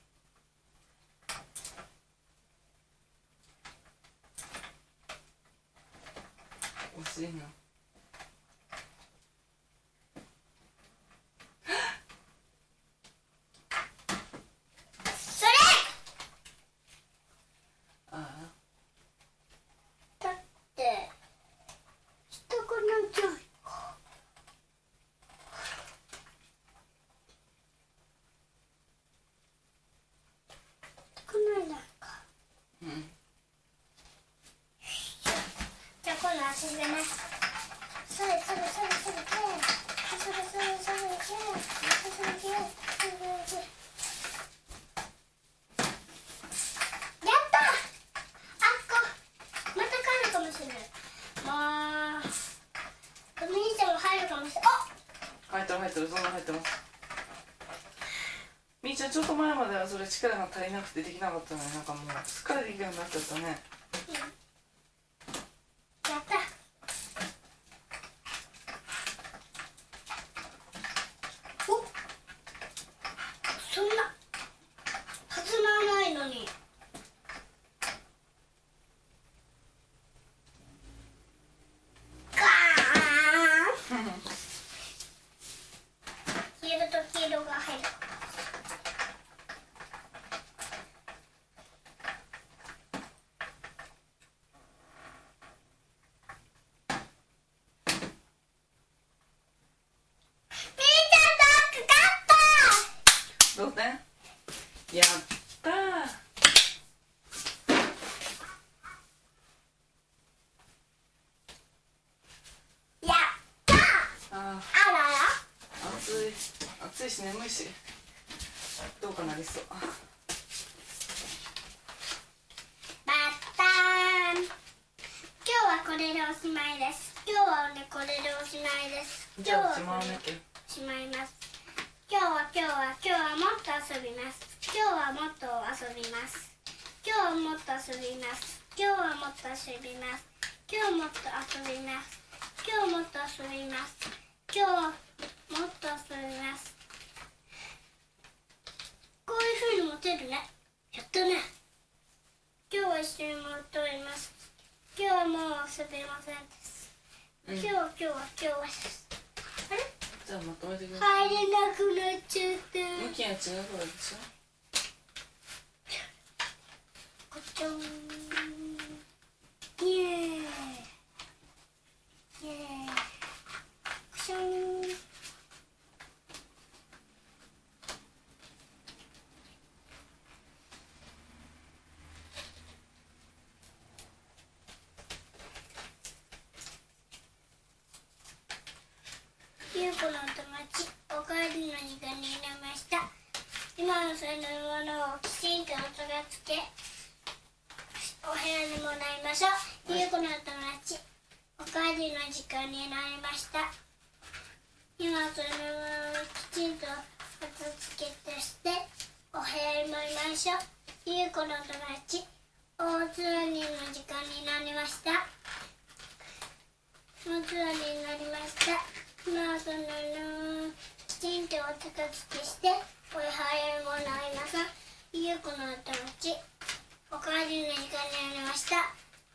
Speaker 2: 惜しいな。
Speaker 3: それ。
Speaker 2: ああ。
Speaker 3: だって人がなんじゃないか。少ないなんか。
Speaker 2: うん。
Speaker 3: じゃあ今度遊びね。それそれそれそれけ。それそれそれけ。それけ。それけ。やったあっこまた帰るかもしれない。まあお兄ちゃんも入るかもしれない。あ
Speaker 2: 入ってる入ってる、そんな入ってます。みーちゃんちょっと前まではそれ力が足りなくてできなかったのに、なんかもうすっかりできるようになっちゃったね。
Speaker 3: やったおそんな弾まないのにガーン黄色と黄色が入る。
Speaker 2: どうね。やったー。
Speaker 3: やったー。
Speaker 2: あー、
Speaker 3: あらら
Speaker 2: 暑い暑いし眠いしどうかなりそう。
Speaker 3: バッターン。今日はこれでおしまいです。今日はねこれでおしまいです。
Speaker 2: じゃあしまわなきゃ。
Speaker 3: しまいます。今日は今日は今日はもっと遊びます。今日はもっと遊びます。今日はもっと遊びます。今日はもっと遊びます。今日もっと遊びます。今日もっと遊びます。今日もっと遊びます。こういう風に持てるね。やったね。今日は一緒に持っております。今日はもう遊べませんです。
Speaker 2: うん、
Speaker 3: 今日は今日は今日はあれ
Speaker 2: じゃあまとめてください。
Speaker 3: 入れなくなっちゃった。
Speaker 2: 向きが違うからでしょ。
Speaker 3: こちょん。イエーイ。イエーイ。くしょん。ゆうこのお友達、おかわりの時間になりました。今のそれのものをきちんと音がつけ、お部屋にもらいましょう。ゆうこのお友達、おかわりの時間になりました。今それのものをきちんと片付けてして、お部屋にもいましょう。ゆうこのお友達、大津にの時間になりました。大津になりました。今そのきちんとお片付けしてお部屋にもらいましょう。ゆうこのお友達、 おかわりの時間になりました。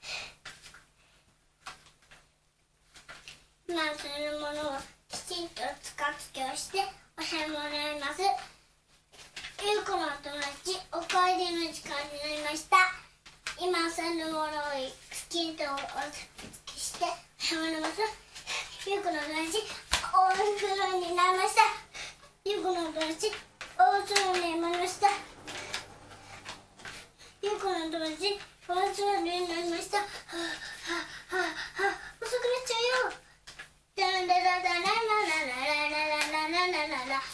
Speaker 3: 今するものをきちんとつかつけをしておしゃれもらいます。ゆうこのお友達、おかわりの時間になりました。今するものをきちんとおつけしておしゃれもらいます。ゆうこのお友達、お風呂になりました。ゆうこのお友達、お風呂になりました。ゆうこのお友達、お風呂になりました。はあはあはあはあ、遅くなっちゃうよ。ラララララララララララララララ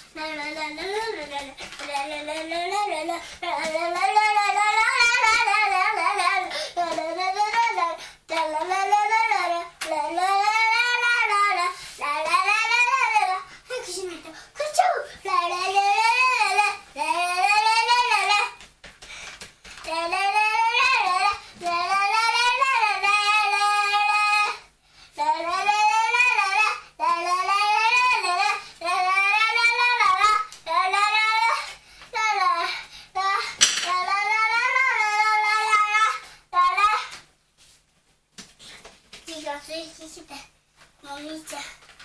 Speaker 3: お兄ちゃん、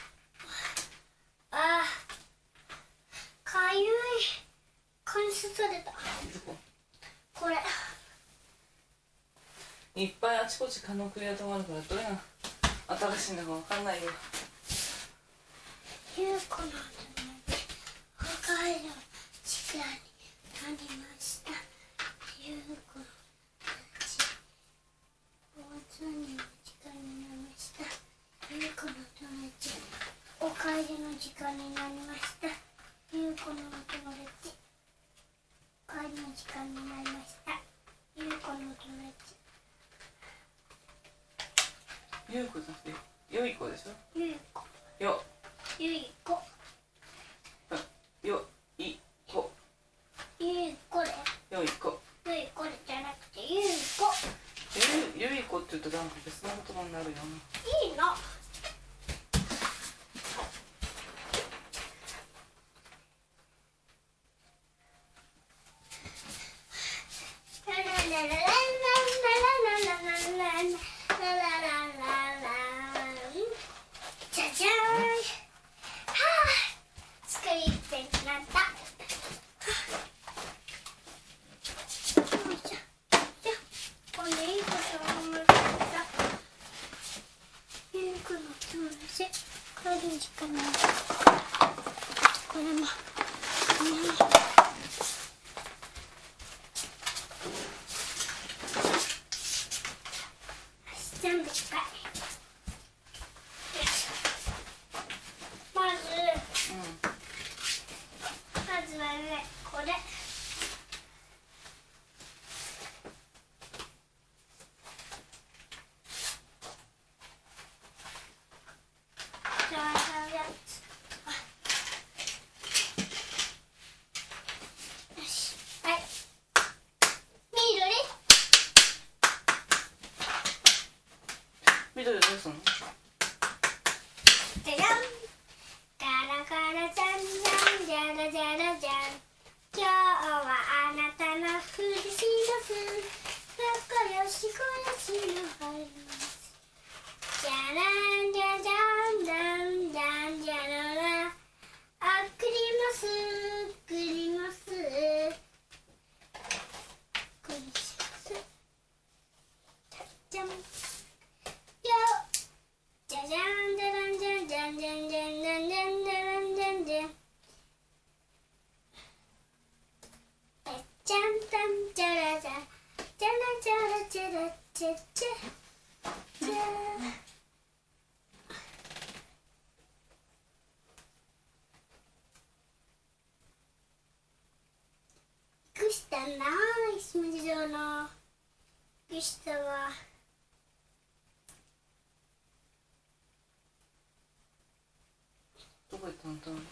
Speaker 3: ああ、かゆい。関節取れた。これ
Speaker 2: いっぱいあちこち蚊のクリアともあるから、どれが新しいのかわかんないよ。
Speaker 3: ゆうこのおかわりの時間になりました。ゆうこのおつにの時間になりました。ゆうこのお友達、おかえりの時間になりました。ゆうこのお友達、おかえりの時間になりました。ゆうこのお友達、
Speaker 2: ゆうこじゃなくてよいこでしょ。
Speaker 3: ゆいこ、
Speaker 2: よ
Speaker 3: ゆいこ、
Speaker 2: よいこ、
Speaker 3: ゆいこで、
Speaker 2: よいこ、
Speaker 3: ゆいこでじゃなくてゆいこ。
Speaker 2: ゆゆいこって言うとなんか別の言葉になるよ
Speaker 3: いいの。じゃじゃーん。はあ、作り手になった。これいいこと思いついた。ゆうこの友達、帰る時間になった。これも、これも。全部いっぱい。まず、
Speaker 2: うん、
Speaker 3: まずはね、これ。じゃあ、やつ。よし、はい。緑。
Speaker 2: 緑どうすんの。
Speaker 3: じゃじゃん。ガラガラじゃんじゃん、じゃらじゃらじゃん。今日はあなたのふりします。仲良しこよしの春ます。じゃらんじゃじゃんじゃんじゃんじゃらら。あくりますくりますくりします。じゃん。よじゃじゃんじゃらんじゃんじゃんじゃんじゃんじゃんじゃんじゃらんじゃんじゃん。ぺっちゃんたんじゃらじゃんじゃらじゃらじゃらじゃじゃじゃ。びっくりしたんだ、いすみじょうの。びっくりしたわ。
Speaker 2: どこ行ったんだろうね。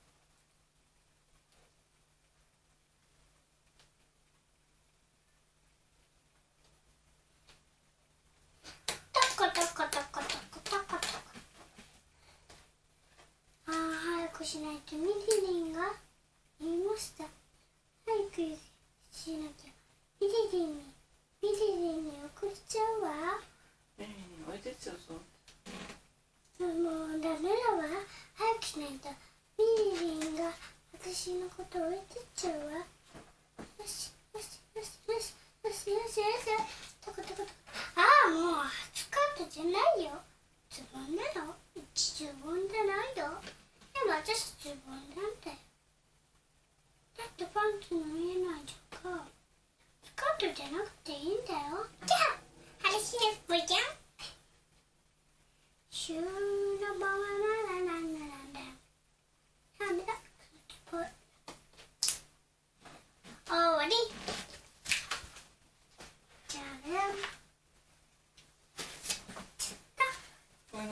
Speaker 3: トコトコトコトコトコトコ。ああ、早くしないとミリリンが言いました。早くしなきゃミリリンに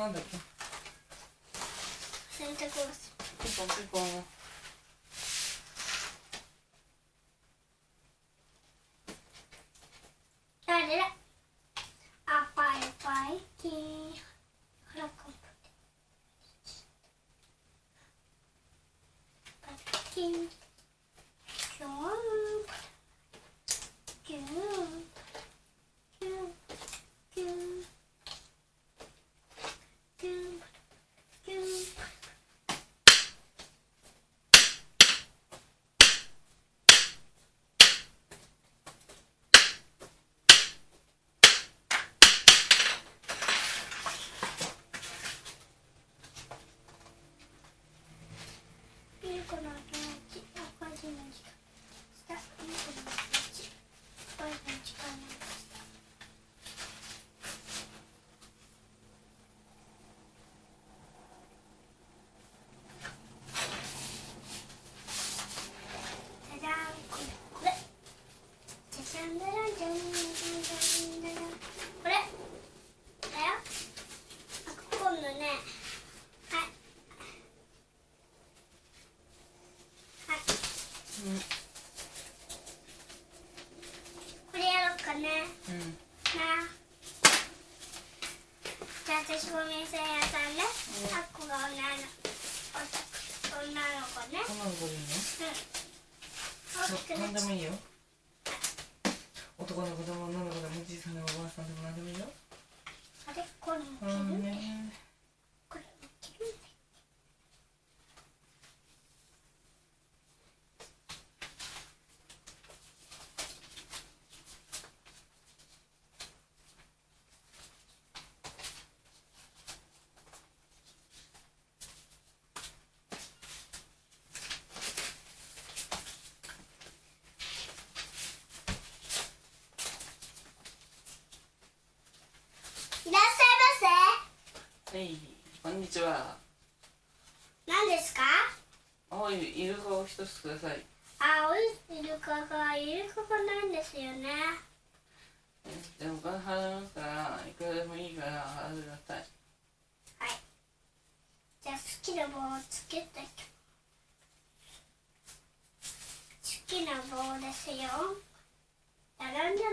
Speaker 2: なんだっけ。
Speaker 3: 洗濯をする。
Speaker 2: ピンポンピンポン。
Speaker 3: 誰だ。あ、パイパイキン。ほら、コンポパイキン。キューン。キューン。キューン。キューン。キューン。キューン。ゆうこの友達、おかじの時間。した、ゆうこの友達、おかじの時間になりました。じゃじゃん、これ、これ。じゃじゃんだらんじゃん、じゃんじゃんだらん。これ。だよ。あ、今度ね。はい。はい。
Speaker 2: うん。
Speaker 3: これやろうかね。
Speaker 2: うん。
Speaker 3: なあ。じゃあ私ごめんさやさんね。あっこが女の女の子ね。
Speaker 2: 女の子でいいの？
Speaker 3: 大きくなっちゃう。
Speaker 2: なんでもいいよ。男の子でも女の子でもおじいさんでもおばあさんでもなんでもいいよ。
Speaker 3: あれこれも
Speaker 2: う
Speaker 3: 着る
Speaker 2: んね。
Speaker 3: これも着るいらっしゃいま
Speaker 2: はい、こんにちは。
Speaker 3: せ。何ですか？
Speaker 2: 青いイルカを一つください。
Speaker 3: 青いイルカがイルカがないんですよね。
Speaker 2: でもお金払いますから、いくらでもいいから払ってください。
Speaker 3: はい。じゃあ好きな棒をつけて。好きな棒ですよ。ダランダラン。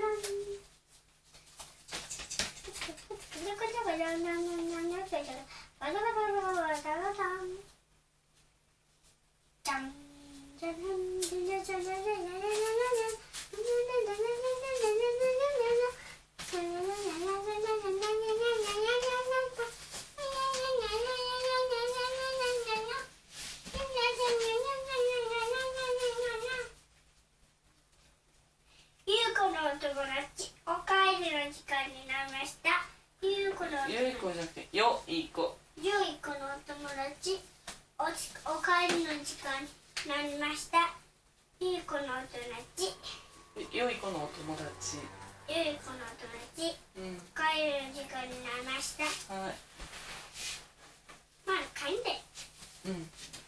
Speaker 3: ゆうこのお友達、おかえりの時間になりました。ゆうこのお友
Speaker 2: ゆい子じゃなくて、よい子。
Speaker 3: ゆいこのお友達、おちおかえりの時間になりました。ゆうこのお友達、
Speaker 2: よい子のお友達。
Speaker 3: ゆいこのお友達、
Speaker 2: うん。
Speaker 3: おかえりの時間になりました。
Speaker 2: はい。
Speaker 3: まだ帰んで。
Speaker 2: うん。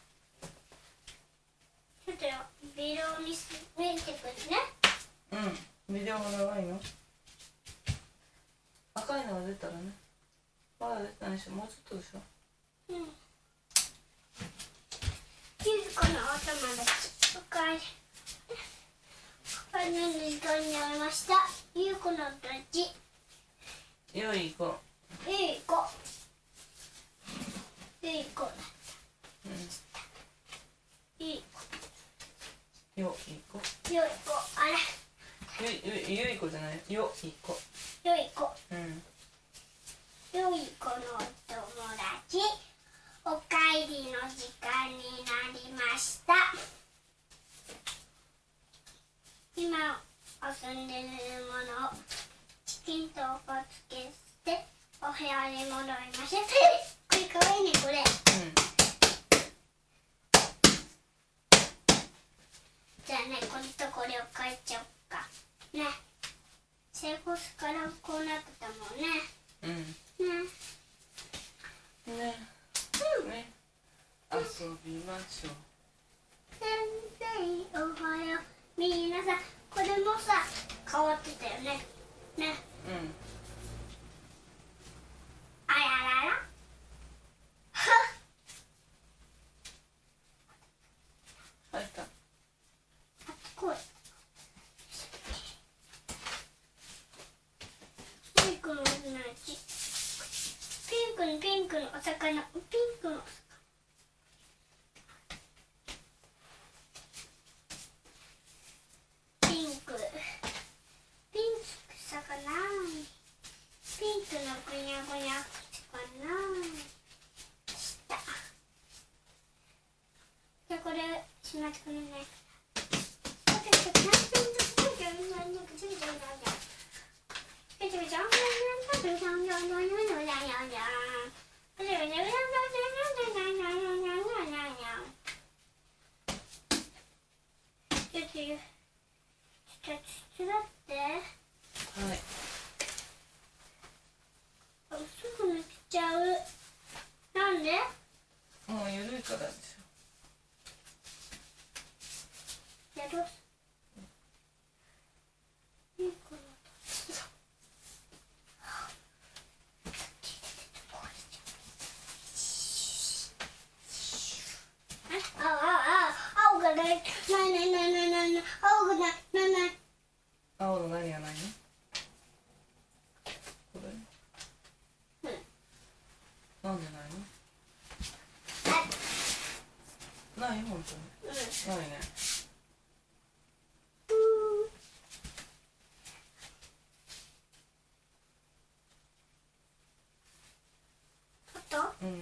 Speaker 3: ちょっとビデオに見てくるね。
Speaker 2: うん。ビデオも長いの？赤いのが出たらね。まだ出てないでしょ。もうちょっとでしょ。
Speaker 3: うん。ゆうこのお友達、おかえり。おかえりの時間になりました。ゆうこのお友達、
Speaker 2: よい子。
Speaker 3: ゆいこ。ゆいこだ。
Speaker 2: う
Speaker 3: ゆい
Speaker 2: ん。よい子。
Speaker 3: こ。よいこ。あれ。
Speaker 2: ゆい、ゆい、ゆい子じゃない。よい子。
Speaker 3: よいこ。
Speaker 2: うん。
Speaker 3: よいこのお友達、おかえりの時間になりました。今遊んでるものをチキンとおかつけしてお部屋に戻りましょう。これかわいいね、これ。じゃあね、これとこれを変えちゃおうかね。セコスからこうなってたもんね。
Speaker 2: うん。うん。
Speaker 3: ね。
Speaker 2: ね。
Speaker 3: うん。
Speaker 2: ね。遊びましょう。
Speaker 3: 先生おはよう。みなさん、これもさ変わってたよね。ね。
Speaker 2: うん。
Speaker 3: あららら。 ちピンクのピンクのお魚ピンクのお魚ピンクピンク魚ピンクのぐにゃぐにゃかなしたじゃあこれしまってくれないちょっと手伝って
Speaker 2: はい
Speaker 3: あすぐ抜けちゃうなんで
Speaker 2: もう緩いからでしょ
Speaker 3: やろういいかなあああ青がないないないないないない青がないないない
Speaker 2: 青の何がないのこれ
Speaker 3: うん
Speaker 2: なんでないのない本当に
Speaker 3: うん
Speaker 2: ないね
Speaker 3: あった
Speaker 2: うん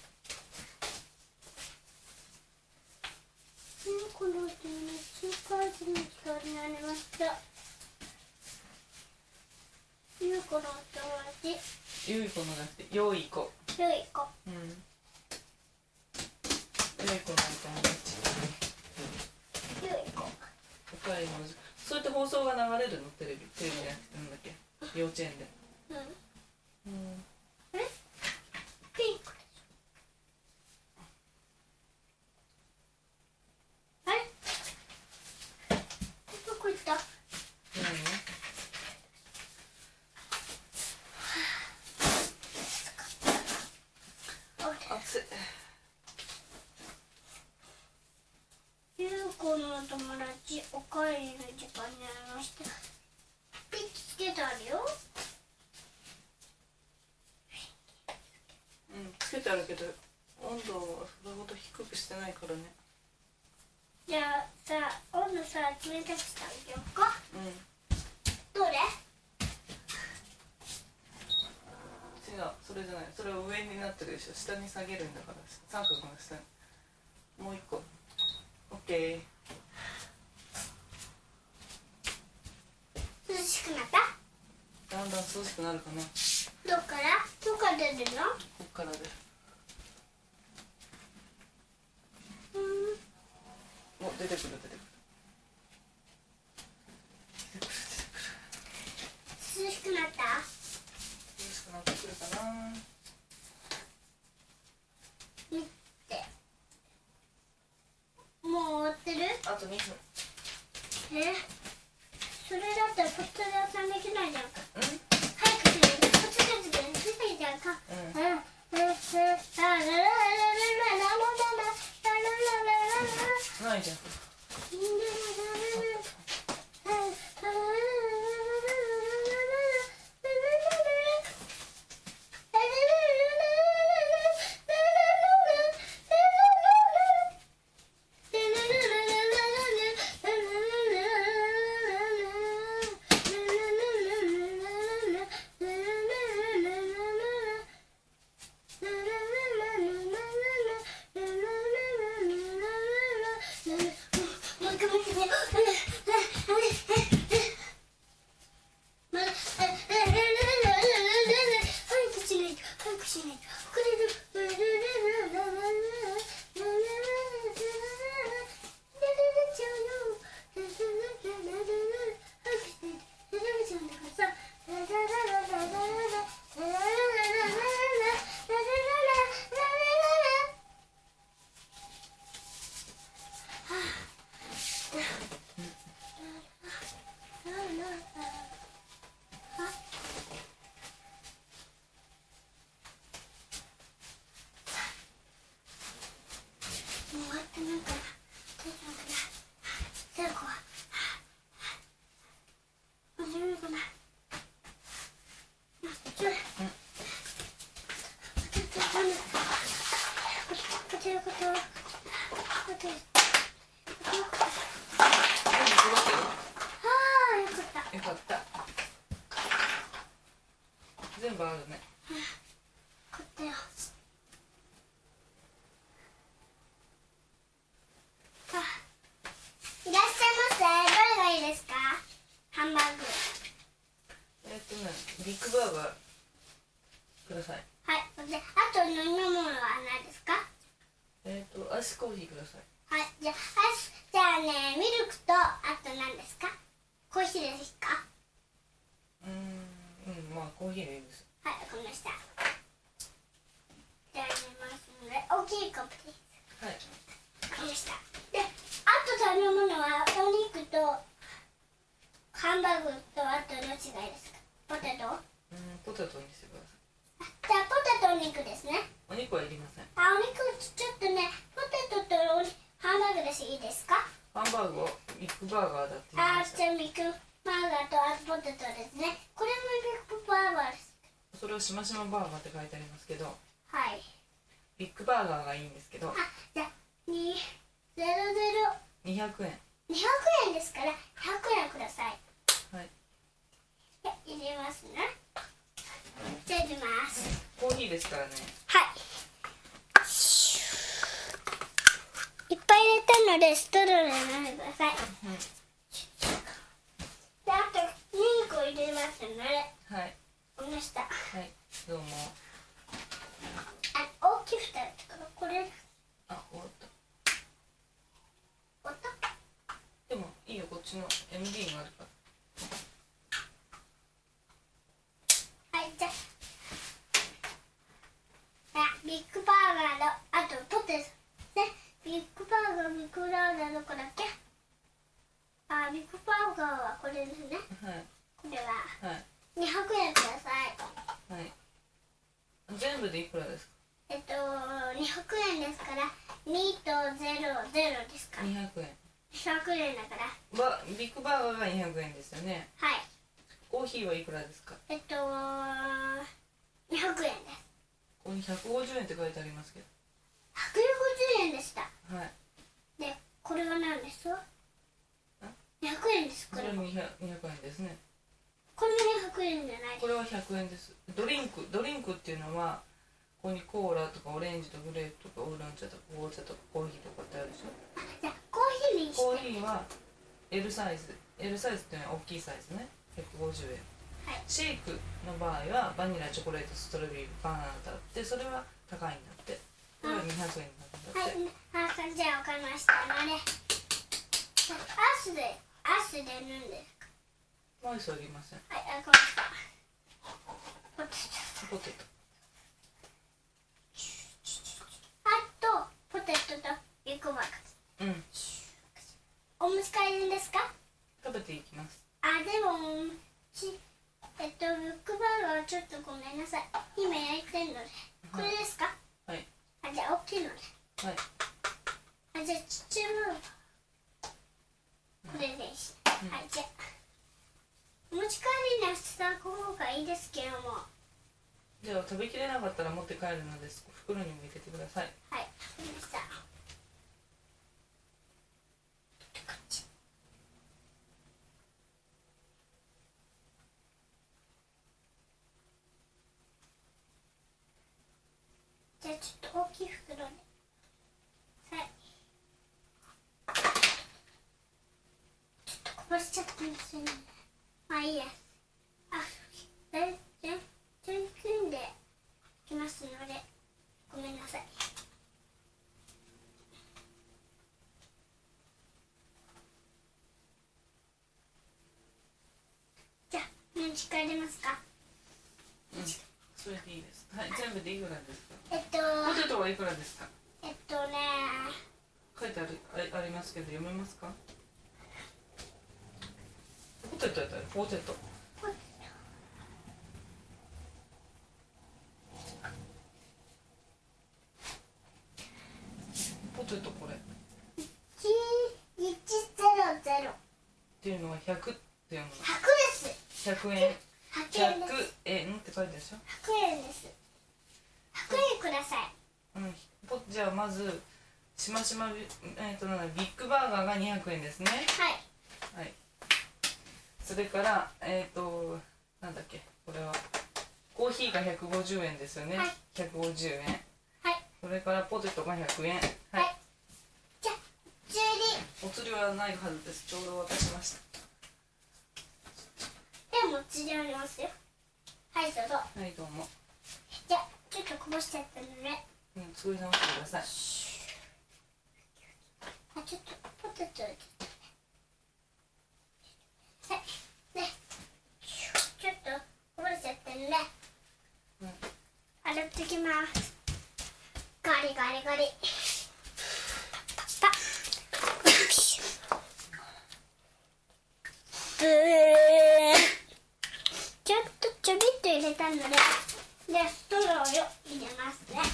Speaker 3: この手に中華人の人になりましたゆうこのお友達
Speaker 2: ゆい子のじゃなくてよい子
Speaker 3: ゆいこ
Speaker 2: うんよい子のお友達
Speaker 3: ゆいこ
Speaker 2: おかえりの時間そうやって放送が流れるのテレビテレビじゃなくてなんだっけ幼稚園で
Speaker 3: うん
Speaker 2: うん
Speaker 3: あれピンクあれどこ行った
Speaker 2: 暑い
Speaker 3: ゆうこのお友達お帰りの時間になりましたピッチつけてあるよ
Speaker 2: うんつけてあるけど温度をそれほど低くしてないからね
Speaker 3: じゃあさ温度さ冷たくしてあげようか
Speaker 2: うん
Speaker 3: どれ
Speaker 2: 違うそれじゃないそれは上になってるでしょ下に下げるんだから三角の下にもう一個オッケ
Speaker 3: 涼しくなった
Speaker 2: ーだんだん涼しくなるかな
Speaker 3: どっからどっから出てるの
Speaker 2: こっからで
Speaker 3: うん
Speaker 2: お出てくる出てくる
Speaker 3: 涼しくなった
Speaker 2: 涼しくなってくるかな
Speaker 3: 見てもう終わってる
Speaker 2: あとにふん
Speaker 3: えそれだったらポツラさんできないじゃんか
Speaker 2: うん
Speaker 3: 早くしないとポツラズできないじゃんか
Speaker 2: うん
Speaker 3: うんうんうんうんララララララララララ
Speaker 2: ないじゃん
Speaker 3: ちょっとこちらこちらこちらああよかった
Speaker 2: よかった。全部あるね。
Speaker 3: こっちよあいらっしゃいませ。どれがいいですか？ハンバーグ。
Speaker 2: えっとね、ビッグバーガーください。
Speaker 3: はい。で、あと飲み物は何ですか？
Speaker 2: えっとアイスコーヒーください。
Speaker 3: はい。じゃあ、アイスじゃあね、ミルクとあと何ですか？コーヒーですか？
Speaker 2: うーん、うん、まあコーヒーでいいです。
Speaker 3: はい、わかりました。じゃあ入れますので、大きいコップです。
Speaker 2: はい。
Speaker 3: わかりました。で、あと食べ物はお肉とハンバーグとあとどっちがいいですか？ポテト？
Speaker 2: うん、ポテトにしてください。
Speaker 3: あじゃあポテトお肉ですね。
Speaker 2: お肉はいりません。
Speaker 3: あ、お肉ちょっとね、ポテトとおハンバーグですいいですか？
Speaker 2: ハンバーグをビッグバーガーだって言い
Speaker 3: あ、
Speaker 2: ました。
Speaker 3: じゃあビッグバーガーとあとポテトですね。これもビッグバーガーです。
Speaker 2: それをしましまバーガーって書いてありますけど、
Speaker 3: はい。
Speaker 2: ビッグバーガーがいいんですけど、
Speaker 3: あ、じゃあにゼロゼロ
Speaker 2: にひゃくえん。
Speaker 3: にひゃくえんですからひゃくえんください。
Speaker 2: はい。
Speaker 3: で入れますね。じゃあ入れます。
Speaker 2: コーヒーですからね。
Speaker 3: はい。いっぱい入れたのでストローで飲んでください。
Speaker 2: うん。
Speaker 3: であとにこ入れますので。
Speaker 2: はい。
Speaker 3: わかりました。
Speaker 2: はい。どうも。
Speaker 3: あ、大きいふたつからこれ。
Speaker 2: あ、終わった。
Speaker 3: 終わった？
Speaker 2: でもいいよ、こっちの エムディー があるから。
Speaker 3: はい、じゃあ。あ、ビッグバーガーのあとポテトね。ビッグバーガー、ビッグバーガーどこだっけ？あ、ビッグバーガーはこれですね。
Speaker 2: はい。
Speaker 3: これは
Speaker 2: はい。
Speaker 3: にひゃくえんください。
Speaker 2: はい。全部でいくらですか？
Speaker 3: えっとにひゃくえんですからにとゼロゼロですか？
Speaker 2: にひゃくえん。
Speaker 3: ひゃくえんだから
Speaker 2: バビッグバーガーがにひゃくえんですよね。
Speaker 3: はい。
Speaker 2: コーヒーはいくらですか？
Speaker 3: えっとにひゃくえんです。
Speaker 2: ここにひゃくごじゅうえんって書いてありますけど。
Speaker 3: ひゃくごじゅうえんでした。
Speaker 2: はい。
Speaker 3: でこれは何ですか？にひゃくえんです。こ
Speaker 2: これも
Speaker 3: れも
Speaker 2: にひゃくえんですね。
Speaker 3: これもにひゃくえんじゃないです。
Speaker 2: これはひゃくえんです。ドリンクドリンクっていうのはここにコーラとかオレンジとグレープとかウーロン茶とか紅茶とかコーヒーとかってあるでしょ。
Speaker 3: じゃあコーヒーにして。
Speaker 2: コーヒーは L サイズ L サイズっていうのは大きいサイズね。ひゃくごじゅうえん。
Speaker 3: はい。
Speaker 2: シェイクの場合はバニラチョコレートストロベリーバナナだってそれは高いんだって。これはにひゃくえんなんだって。
Speaker 3: はい。あ、じゃあ分かりましたので、アースでアースで塗るんですか？
Speaker 2: もう急ぎません。
Speaker 3: はい、分かりました。ポテト。
Speaker 2: ポテト。
Speaker 3: あとポテトとビッグバーガー。
Speaker 2: うん。
Speaker 3: お持ち帰りですか？
Speaker 2: 食べていきます。
Speaker 3: あ、でもちえっとビッグバーガーはちょっとごめんなさい。今焼いてるので。これですか？
Speaker 2: はい。
Speaker 3: あ、じゃあ大きいので。
Speaker 2: はい。
Speaker 3: あ、じゃあちっちゃいの。これです。
Speaker 2: うん、
Speaker 3: はい、じゃあお持ち帰りにした方がいいですけども。
Speaker 2: じゃあ食べきれなかったら持って帰るので袋にも入れてください。
Speaker 3: はい、わかりました。じゃあちょっと大きい袋で。はい。ちょっとこぼしちゃったんですよね。まあいいや。あ、全然全然組んできますのでごめんなさい。じゃあ何時帰れますか？
Speaker 2: うん。それでいいです。はい。全部でいくらですか？
Speaker 3: えっと
Speaker 2: ポテトはいくらですか？
Speaker 3: えっとね
Speaker 2: 書いてある あ, ありますけど読めますか？ポテトやったらポテト。ポテトこれ。
Speaker 3: いちゼロゼロ
Speaker 2: っていうのはひゃくって読むの。
Speaker 3: ひゃくです。
Speaker 2: ひゃくえん。
Speaker 3: ひゃくえんです。
Speaker 2: ひゃくえんって書いてあるでしょ。
Speaker 3: ひゃくえんです。ひゃくえんください。
Speaker 2: うん、ポじゃあまずしましまビ、えー、となんだビッグバーガーがにひゃくえんですね。
Speaker 3: はい。
Speaker 2: はい。それからえっ、ー、となんだっけこれはコーヒーがひゃくごじゅうえんですよね。
Speaker 3: はい、
Speaker 2: ひゃくごじゅうえん。
Speaker 3: はい。
Speaker 2: それからポテトがひゃくえん。はい。
Speaker 3: はい、じゃあじゅうに。
Speaker 2: お釣りはないはずです。ちょうど渡しました。
Speaker 3: でもお釣りありますよ。はい、どうぞ。
Speaker 2: はいどうも。
Speaker 3: じゃあちょっとこぼしちゃったので、
Speaker 2: うん、作り直してください。
Speaker 3: あ、ちょっとポテト入れてはいね、ちょっとこぼれちゃったので、
Speaker 2: うん、
Speaker 3: 洗ってきます。ガリガリガリパッパッブーちょっとちょびっと入れたので、でストローを入れますね。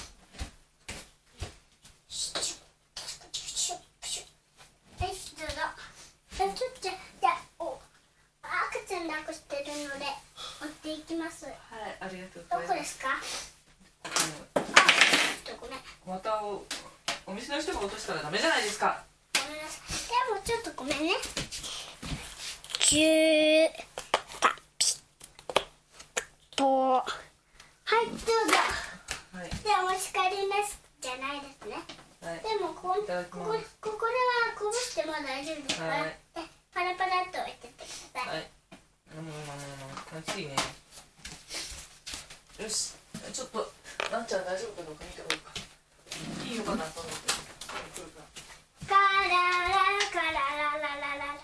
Speaker 3: はい、どうぞ。ちょっとじゃあお赤ちゃん抱っこしてるので持っていきます。
Speaker 2: はい、ありがとう
Speaker 3: ど
Speaker 2: ございます。
Speaker 3: こですか？あ、ちょっとごめん。
Speaker 2: またおお店の人が落としたらダメじゃないですか。
Speaker 3: ごめんなさい。でもちょっとごめんね。キューパピとはいどうぞ。
Speaker 2: はい。
Speaker 3: でお持ち帰りですじゃないですね。
Speaker 2: はい。
Speaker 3: でもここ
Speaker 2: いただき
Speaker 3: ここ
Speaker 2: ます。
Speaker 3: ここではこぼしても大丈夫ですから、
Speaker 2: はい
Speaker 3: でパラパラっと置いてってください。
Speaker 2: はい。もうもうもうもう暑いね。よし、ちょっとなっちゃん大丈夫かどうか見てこようか。いいのかなと思って。来るか。
Speaker 3: カララカララララララ。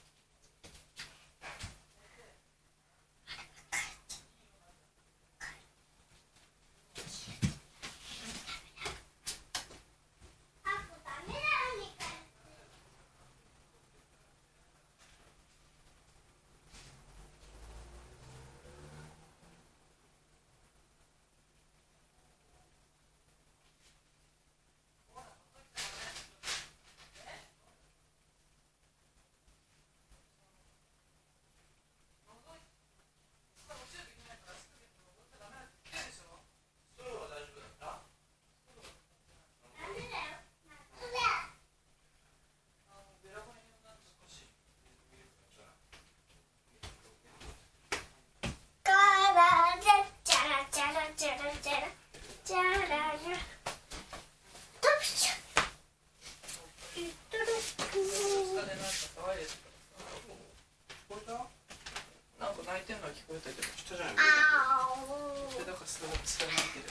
Speaker 2: なんか泣いてるのは聞こえたけど、
Speaker 1: 下じゃない。
Speaker 3: あ
Speaker 2: でだからそれはそれは泣いてる。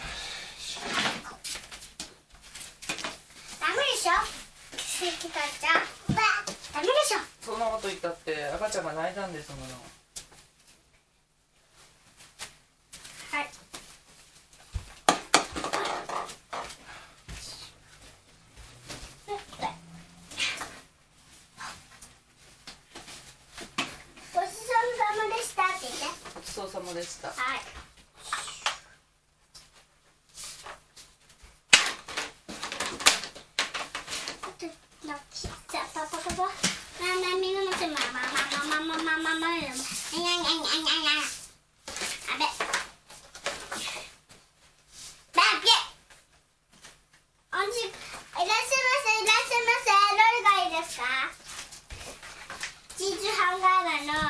Speaker 3: ダメでしょ。関田ちゃん。ダメでしょ。
Speaker 2: そんなこと言ったって赤ちゃんが泣いたんですもの。
Speaker 3: はい。ごちそうさまでしたって言って。
Speaker 2: ごちそうさまでした。
Speaker 3: はい。じゃあパパパパ。ママみんなのせまママママママママママ。にゃにゃにゃにゃにゃ。あれ。だけ。おじいらっしゃいませいらっしゃいませ。どれがいいですか？チーズハンバーガーの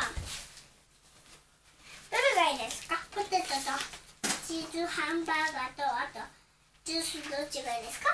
Speaker 3: どれがいいですか？ポテトとチーズハンバーガーとあとジュースどっちがいいですか？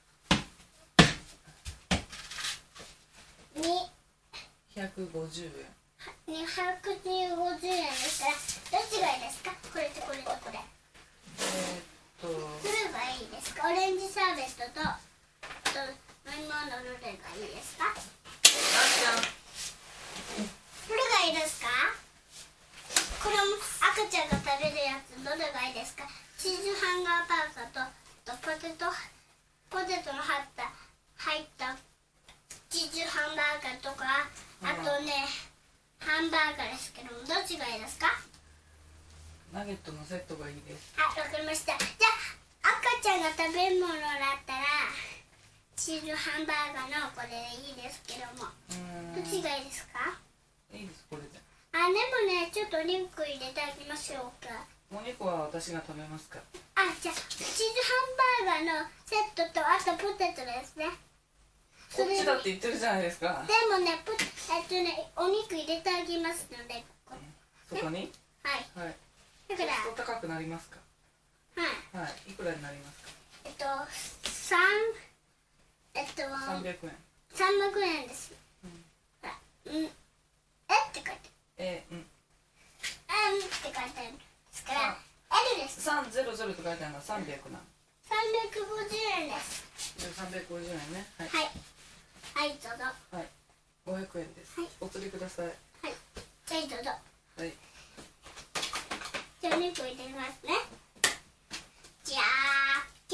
Speaker 3: に
Speaker 2: ひゃくごじゅうえん。
Speaker 3: にひゃくごじゅうえんですからどっちがいいですか？これとこれとこれ。
Speaker 2: えー、っと
Speaker 3: どれがいいですか？オレンジシャーベットとと飲み物どれがいいですか？
Speaker 2: なっちゃん。
Speaker 3: どれがいいですか？これも赤ちゃんが食べるやつどれがいいですか？チーズハンガーバーガーととポテトポテトの入った入ったチーズハンバーガーとかあとね、うん、ハンバーガーですけどもどっちがいいですか？
Speaker 2: ナゲットのセットがいいです。
Speaker 3: はい、わかりました。じゃあ赤ちゃんが食べるものだったらチーズハンバーガーのこれでいいですけどもどっちがいいですか？
Speaker 2: いいですこれで。
Speaker 3: ああ、でもね、ちょっとお肉入れてあげましょうか。
Speaker 2: お肉は私が食べますか。
Speaker 3: あ、じゃあチーズハンバーガーのセットとあとポテトですね。
Speaker 2: こっちだって言ってるじゃないですか。
Speaker 3: でもね、ポえっとね、お肉入れてあげますので、ここ
Speaker 2: そこに。
Speaker 3: はい。
Speaker 2: はい。
Speaker 3: だから、
Speaker 2: そうすると高くなりますか。
Speaker 3: はい。
Speaker 2: はい。いくらになりますか。
Speaker 3: えっと、三、えっと、
Speaker 2: 三百円。
Speaker 3: 三百円です。
Speaker 2: うん。
Speaker 3: ほら、うん、えって書いてある。
Speaker 2: えー、うん。
Speaker 3: うんって書いてあるんですから、L です。
Speaker 2: 三ゼロゼロと書いてあるのは三百な。
Speaker 3: 三百五十円です。
Speaker 2: 三百五十円ね。はい。
Speaker 3: はい。はい、どうぞ。
Speaker 2: はい。五百円です。
Speaker 3: はい
Speaker 2: お釣りください。
Speaker 3: はい。じゃあ、どうぞ。
Speaker 2: はい。
Speaker 3: じゃあ、お肉入れますね。じゃあけ。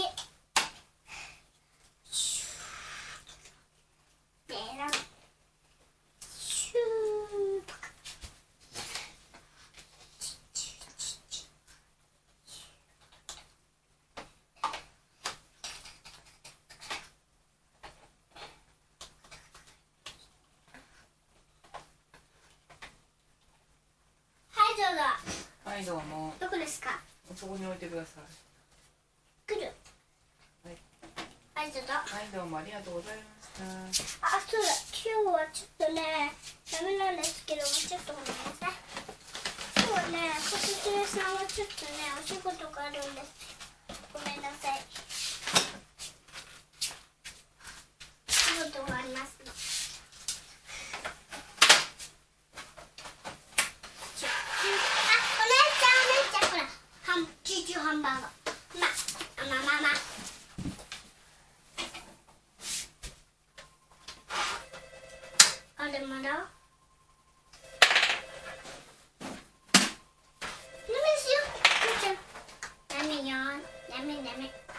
Speaker 3: シュー。ベラン。シュー。パカ。はい、どうぞ。
Speaker 2: はいどうも。
Speaker 3: どこですか。
Speaker 2: そこに置いてください。
Speaker 3: 来る。
Speaker 2: はい。
Speaker 3: はい、どうぞ。
Speaker 2: はいどうもありがとうございました。
Speaker 3: あ、そうだ。今日はちょっとね、ダメなんですけど、ちょっとごめんなさい。今日はね、小杉屋さんはちょっとね、お仕事があるんです。ごめんなさい。仕事がありますの。ちょあ、お姉ちゃん、お姉ちゃん、ほら、ハン、チーズハンバーガー。ま、ま、ま、ま、ま。あれまだ？ダメですよ。ダメよ。ダメダメ。